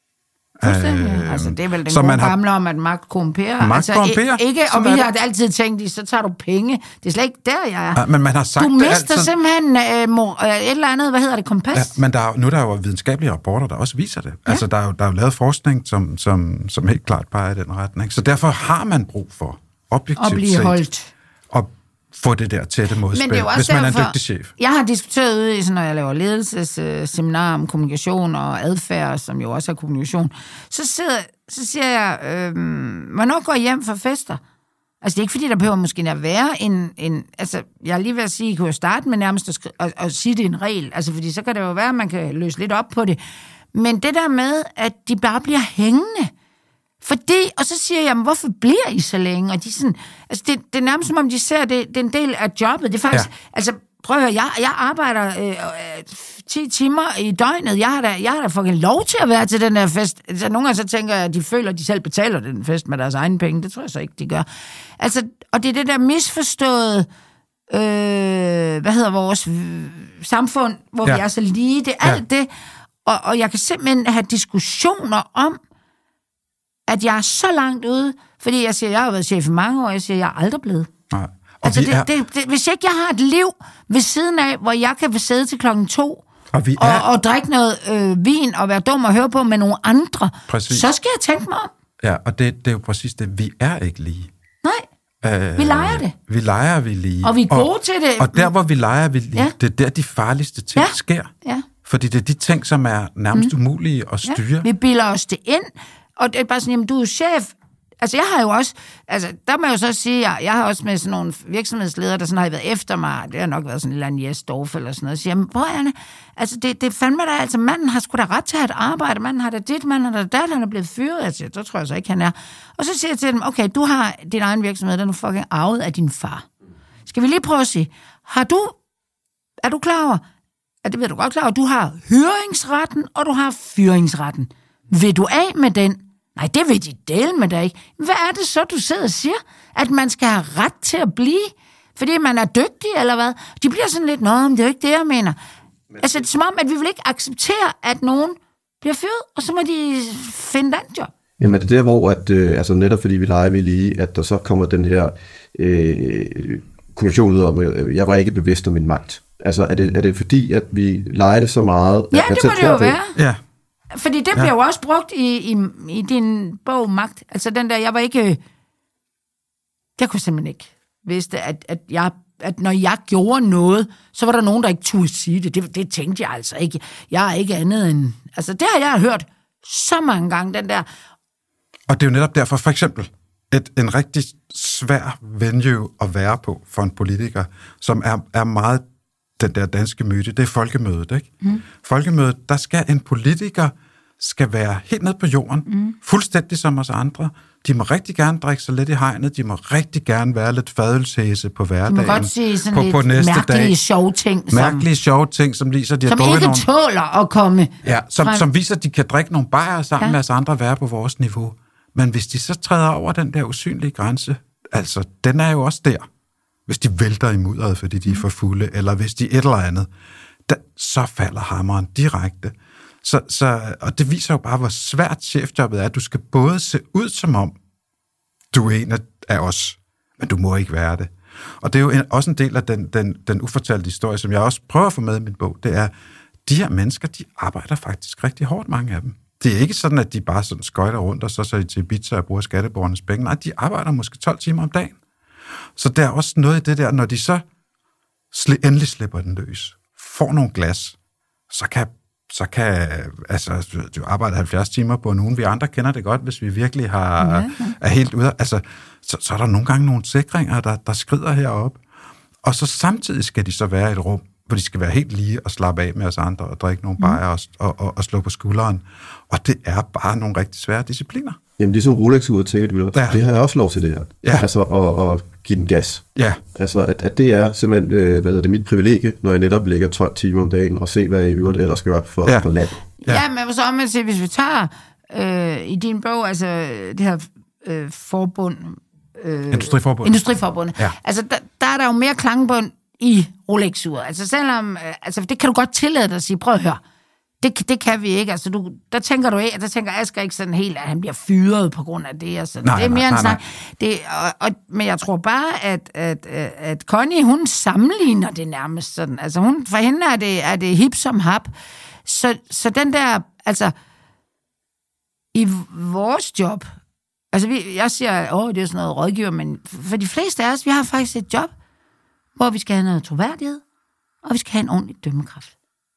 Altså, det er vel den gode gamle om, at magt korrumperer. Ikke, og vi har altid tænkt i, så tager du penge. Det er slet ikke der, jeg er. Men man har sagt du mister simpelthen et eller andet, hvad hedder det, kompas? Ja, men nu er der jo videnskabelige rapporter, der også viser det. Ja. Altså, der er jo lavet forskning, som helt klart peger i den retning. Så derfor har man brug for objektivt set. Og blive holdt. Og få det der tætte modspil, hvis man er en dygtig chef. Jeg har diskuteret ude i, når jeg laver ledelsesseminar om kommunikation og adfærd, som jo også er kommunikation, så siger jeg, hvornår går I hjem fra fester? Altså, det er ikke fordi, der behøver måske at være en altså, jeg er lige ved at sige, I kan jo starte med nærmest at sige, det er en regel, altså, fordi så kan det jo være, at man kan løse lidt op på det. Men det der med, at de bare bliver hængende, og så siger jeg, hvorfor bliver I så længe? Og de sådan, altså det er nærmest som om, de ser, det er en del af jobbet. Det er faktisk, altså prøv at høre, jeg arbejder 10 timer i døgnet. Jeg har da fucking lov til at være til den her fest. Altså, nogle gange så tænker jeg, at de føler, at de selv betaler den fest med deres egne penge. Det tror jeg så ikke, de gør. Altså, og det er det der misforståede, vores samfund, hvor vi er så lige. Det er alt det. Og jeg kan simpelthen have diskussioner om, at jeg er så langt ude, fordi jeg siger, jeg har været chef i mange år, og jeg siger, jeg er aldrig blevet. Nej. Altså, hvis ikke jeg har et liv ved siden af, hvor jeg kan sidde til 2:00 og drikke noget vin og være dum og høre på med nogle andre, så skal jeg tænke mig om. Ja, og det er jo præcis det. Vi er ikke lige. Nej, vi leger det. Vi leger vi lige. Og vi er gode til det. Og der, hvor vi leger vi lige, det er der, de farligste ting sker. Ja. Fordi det er de ting, som er nærmest umulige at styre. Ja. Vi bilder os det ind. Og det er bare sådan, jamen, du er chef. Altså, jeg har jo også... Altså, der må jeg jo så sige, jeg har også med sådan nogle virksomhedsledere, der sådan har været efter mig. Det har nok været sådan en eller anden Jesdorf eller sådan noget. Og siger, jamen, prøv Anne, altså, det fandme da, altså, manden har sgu da ret til at arbejde. Manden har da dit, manden har da dat, han er blevet fyret. Jeg siger, så tror jeg så ikke, han er. Og så siger jeg til dem, okay, du har din egen virksomhed, den er fucking arvet af din far. Skal vi lige prøve at sige, er du klar over, at det ved du godt klar over, du har høringsretten, og du har fyringsretten. Vil du af med den? Nej, det vil de dele med dig ikke. Hvad er det så, du sidder og siger? At man skal have ret til at blive, fordi man er dygtig, eller hvad? De bliver sådan lidt, men det er jo ikke det, jeg mener. Altså, det er som om, at vi vil ikke acceptere, at nogen bliver fyret, og så må de finde den job. Jamen det er der, hvor at, altså netop fordi vi leger ved lige, at der så kommer den her kommission ud om, jeg var ikke bevidst om min magt. Altså er det fordi, at vi leger det så meget? Ja, det må det jo være. Ja. Fordi det bliver jo også brugt i din bog Magt. Altså den der, jeg kunne simpelthen ikke vidste, at når jeg gjorde noget, så var der nogen, der ikke turde sige det. Det tænkte jeg altså ikke. Jeg er ikke andet end... Altså det har jeg hørt så mange gange, den der... Og det er jo netop derfor, for eksempel, en rigtig svær venue at være på for en politiker, som er meget den der danske myte, det er folkemødet, ikke? Folkemødet, der skal en politiker være helt ned på jorden, fuldstændig som os andre. De må rigtig gerne drikke sig lidt i hegnet, de må rigtig gerne være lidt fadølshæse på hverdagen. De må godt sige sådan på lidt mærkelige sjove ting. Som viser, at de som har ikke tåler at komme. Ja, som viser, at de kan drikke nogle bajer sammen med os andre og være på vores niveau. Men hvis de så træder over den der usynlige grænse, altså, den er jo også der. Hvis de vælter i mudderet, fordi de er for fulde, eller hvis de et eller andet, så falder hammeren direkte. Og det viser jo bare, hvor svært chefjobbet er. Du skal både se ud som om, du er en af os, men du må ikke være det. Og det er jo også en del af den ufortalte historie, som jeg også prøver at få med i min bog, det er, de her mennesker, de arbejder faktisk rigtig hårdt, mange af dem. Det er ikke sådan, at de bare sådan skøjter rundt, og så er de til Ibiza og bruger skatteborgernes penge. Nej, de arbejder måske 12 timer om dagen. Så der er også noget i det der, når de så endelig slipper den løs, får nogle glas, så kan altså, du arbejder 70 timer på en uge. Vi andre kender det godt, hvis vi virkelig er helt ude. Altså, så er der nogle gange nogle sikringer, der skrider heroppe. Og så samtidig skal de så være i et rum, hvor de skal være helt lige og slappe af med os andre og drikke nogle bajer og slå på skulderen. Og det er bare nogle rigtig svære discipliner. Jamen, det er sådan Rolex-ur til, det har jeg også lov til det her. Ja. Altså, at give den gas. Ja. Altså, at det er simpelthen, det er mit privilegie, når jeg netop ligger 12 timer om dagen og se, hvad jeg i øvrigt ellers gør for land. Ja, men så om at se, hvis vi tager i din bog, altså det her forbund... Industriforbundet. Ja. Altså, der er der jo mere klangbund i Rolex-uret. Altså, selvom... Altså, det kan du godt tillade dig at sige, prøv at høre. Det kan vi ikke. Altså, der tænker Asger ikke sådan helt, at han bliver fyret på grund af det. Og sådan. Det er mere en snak. Men jeg tror bare, at Connie, hun sammenligner det nærmest sådan. Altså, for hende er det hip som hap. Så den der, altså, i vores job, altså, jeg siger, det er sådan noget rådgiver, men for de fleste af os, vi har faktisk et job, hvor vi skal have noget troværdighed, og vi skal have en ordentlig dømmekraft.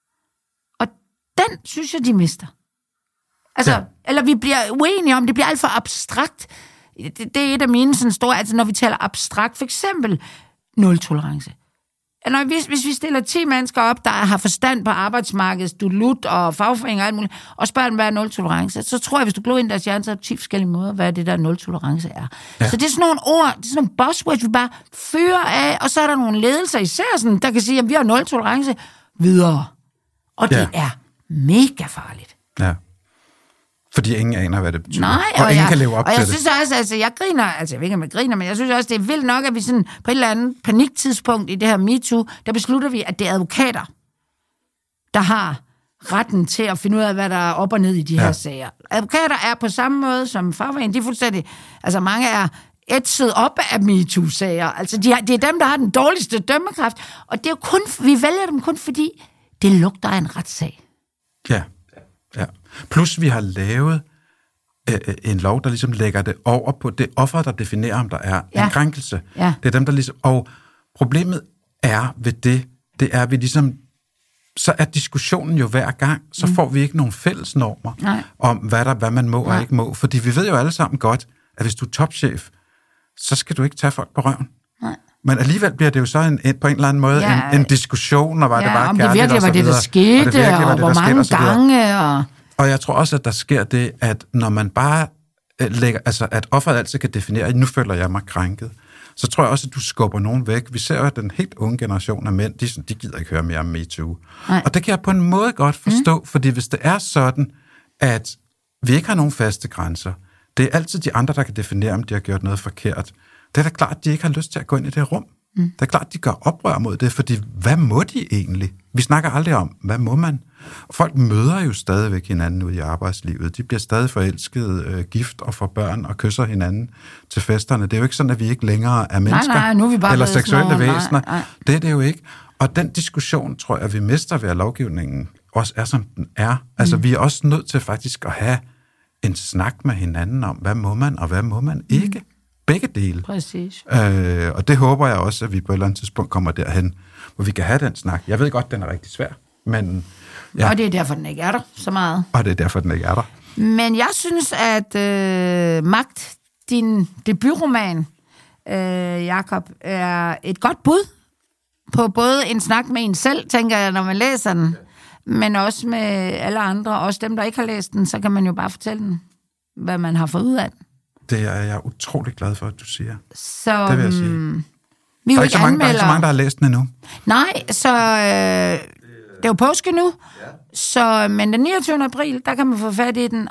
Den synes jeg, de mister. Altså, eller vi bliver uenige om, det bliver alt for abstrakt. Det er et af mine sådan store, altså når vi taler abstrakt, for eksempel nul-tolerance. Hvis vi stiller 10 mennesker op, der har forstand på arbejdsmarkedet, Dulut og fagforeninger og alt muligt, og spørger dem, hvad er nul-tolerance, så tror jeg, hvis du glor ind deres hjerne, så er der 10 forskellige måder, hvad det der nul-tolerance er. Ja. Så det er sådan nogle ord, det er sådan nogle buzzwords, vi bare fyrer af, og så er der nogle ledelser, især sådan, der kan sige, at vi har nul-tolerance videre. Og det er mega farligt. Ja. Fordi ingen aner, hvad det betyder. Nej, og ingen kan leve op til det. Og jeg synes også, altså jeg griner, altså jeg ved ikke, om jeg griner, men jeg synes også, det er vildt nok, at vi sådan på et eller andet paniktidspunkt i det her MeToo, der beslutter vi, at det er advokater, der har retten til at finde ud af, hvad der er op og ned i de her sager. Advokater er på samme måde som fagforeningen, de er fuldstændig, altså mange er ætset op af MeToo-sager. Altså det er dem, der har den dårligste dømmekraft, og det er jo kun, vi vælger dem kun fordi, det lugter af en retssag. Ja. Plus vi har lavet en lov, der ligesom lægger det over på det offer, der definerer, om der er en krænkelse. Ja. Det er dem, der ligesom... Og problemet er ved det er, at vi ligesom... Så er diskussionen jo hver gang, så får vi ikke nogen fælles normer om, hvad man må og ikke må. Fordi vi ved jo alle sammen godt, at hvis du er topchef, så skal du ikke tage folk på røven. Nej. Men alligevel bliver det jo så på en eller anden måde en diskussion, og var det bare kærligt, det virkelig var det, der skete, og hvor mange gange. Og jeg tror også, at der sker det, at når man bare lægger, altså at offeret altid kan definere, at nu føler jeg mig krænket, så tror jeg også, at du skubber nogen væk. Vi ser jo, at den helt unge generation af mænd, de gider ikke høre mere om MeToo. Og det kan jeg på en måde godt forstå, fordi hvis det er sådan, at vi ikke har nogen faste grænser, det er altid de andre, der kan definere, om de har gjort noget forkert. Det er da klart, at de ikke har lyst til at gå ind i det rum. Det er klart, at de gør oprør mod det, fordi hvad må de egentlig? Vi snakker aldrig om, hvad må man? Folk møder jo stadigvæk hinanden ude i arbejdslivet. De bliver stadig forelskede, gift og får børn og kysser hinanden til festerne. Det er jo ikke sådan, at vi ikke længere er mennesker nej, nu er vi bare eller seksuelle væsener. Nej. Det er det jo ikke. Og den diskussion, tror jeg, vi mister ved, at lovgivningen også er, som den er. Altså, vi er også nødt til faktisk at have en snak med hinanden om, hvad må man, og hvad må man ikke. Begge dele. Præcis. Og det håber jeg også, at vi på et eller andet tidspunkt kommer derhen, hvor vi kan have den snak. Jeg ved godt, den er rigtig svær, men... Ja. Og det er derfor, den ikke er der så meget. Og det er derfor, den ikke er der. Men jeg synes, at Magt, din debutroman, Jakob, er et godt bud på både en snak med en selv, tænker jeg, når man læser den, men også med alle andre, også dem, der ikke har læst den, så kan man jo bare fortælle den, hvad man har fået ud af den. Det er jeg utrolig glad for, at du siger. Så, det vil jeg sige. Vi der er ikke så mange, der har læst den endnu. Nej, så det er jo påske nu, så, men den 29. april, der kan man få fat i den,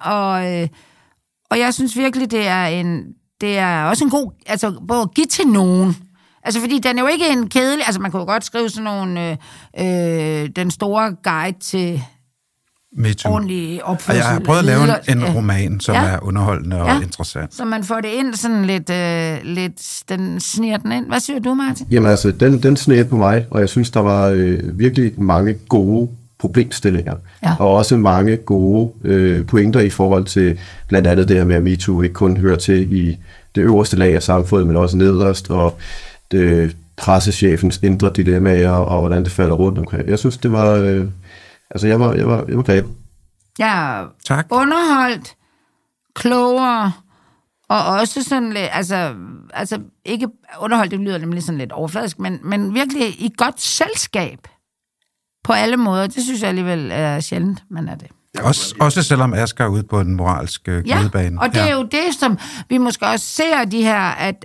og jeg synes virkelig, det er også en god, altså både at give til nogen. Altså, fordi den er jo ikke en kedelig... Altså, man kunne jo godt skrive sådan nogle... den store guide til ordentlig opførsel. Jeg har prøvet at lave en roman, som er underholdende og interessant. Så man får det ind sådan lidt... Den sniger den ind. Hvad siger du, Martin? Jamen altså, den sniger på mig, og jeg synes, der var virkelig mange gode problemstillinger. Ja. Og også mange gode pointer i forhold til blandt andet det her med, at MeToo ikke kun hører til i det øverste lag af samfundet, men også nederst, og pressechefens indre dilemmaer, og hvordan det falder rundt omkring. Jeg synes, det var... jeg var grebet. Ja, tak. Underholdt, klogere, og også sådan lidt... Altså ikke underholdt, det lyder nemlig sådan lidt overfladisk, men virkelig i godt selskab på alle måder. Det synes jeg alligevel er sjældent, man er det. Også selvom Asger er ude på den moralske glidebane. Ja, og det er jo det, som vi måske også ser, de her,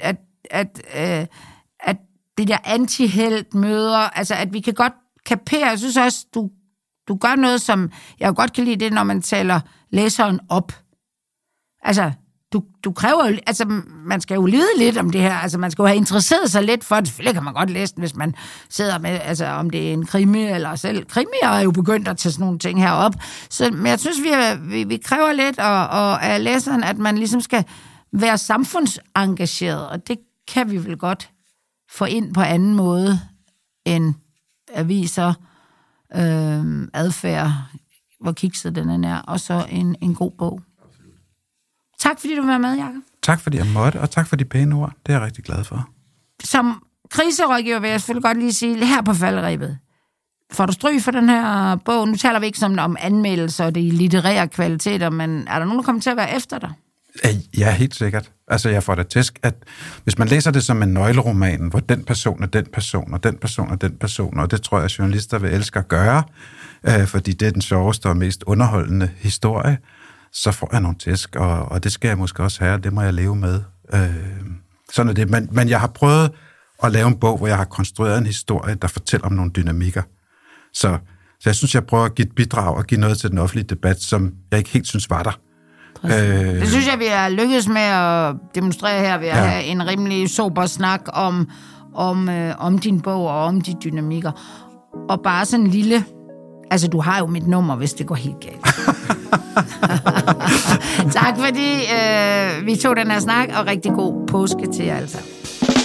at det der antihelt møder, altså at vi kan godt kapere, jeg synes også, du gør noget, som jeg jo godt kan lide, det når man taler læseren op. Altså, du kræver jo, altså man skal jo lide lidt om det her, altså man skal jo have interesseret sig lidt for det, selvfølgelig kan man godt læse den, hvis man sidder med, altså om det er en krimi, eller selv krimier er jo begyndt at tage sådan nogle ting herop, så, men jeg synes, vi kræver lidt af læseren, at man ligesom skal være samfundsengageret, og det kan vi vel godt få ind på anden måde end aviser, adfærd, hvor kikset den er, og så en god bog. Tak fordi du var med, Jakob. Tak fordi jeg måtte, og tak for de pæne ord. Det er jeg rigtig glad for. Som kriserådgiver vil jeg selvfølgelig godt lige sige, her på falderebet, får du stryg for den her bog? Nu taler vi ikke som om anmeldelser og de litterære kvaliteter, men er der nogen, der kommer til at være efter dig? Ja, helt sikkert. Altså, jeg får da tæsk, at hvis man læser det som en nøgleroman, hvor den person er den person, og den person er den person, og det tror jeg, at journalister vil elske at gøre, fordi det er den sjoveste og mest underholdende historie, så får jeg nogle tæsk, og det skal jeg måske også have, og det må jeg leve med. Sådan er det. Men jeg har prøvet at lave en bog, hvor jeg har konstrueret en historie, der fortæller om nogle dynamikker. Så jeg synes, jeg prøver at give et bidrag og give noget til den offentlige debat, som jeg ikke helt synes var der. Det synes jeg, vi har lykkedes med at demonstrere her, ved at have en rimelig sober snak om din bog og om de dynamikker. Og bare sådan en lille... Altså, du har jo mit nummer, hvis det går helt galt. Tak fordi vi tog den her snak, og rigtig god påske til jer altså.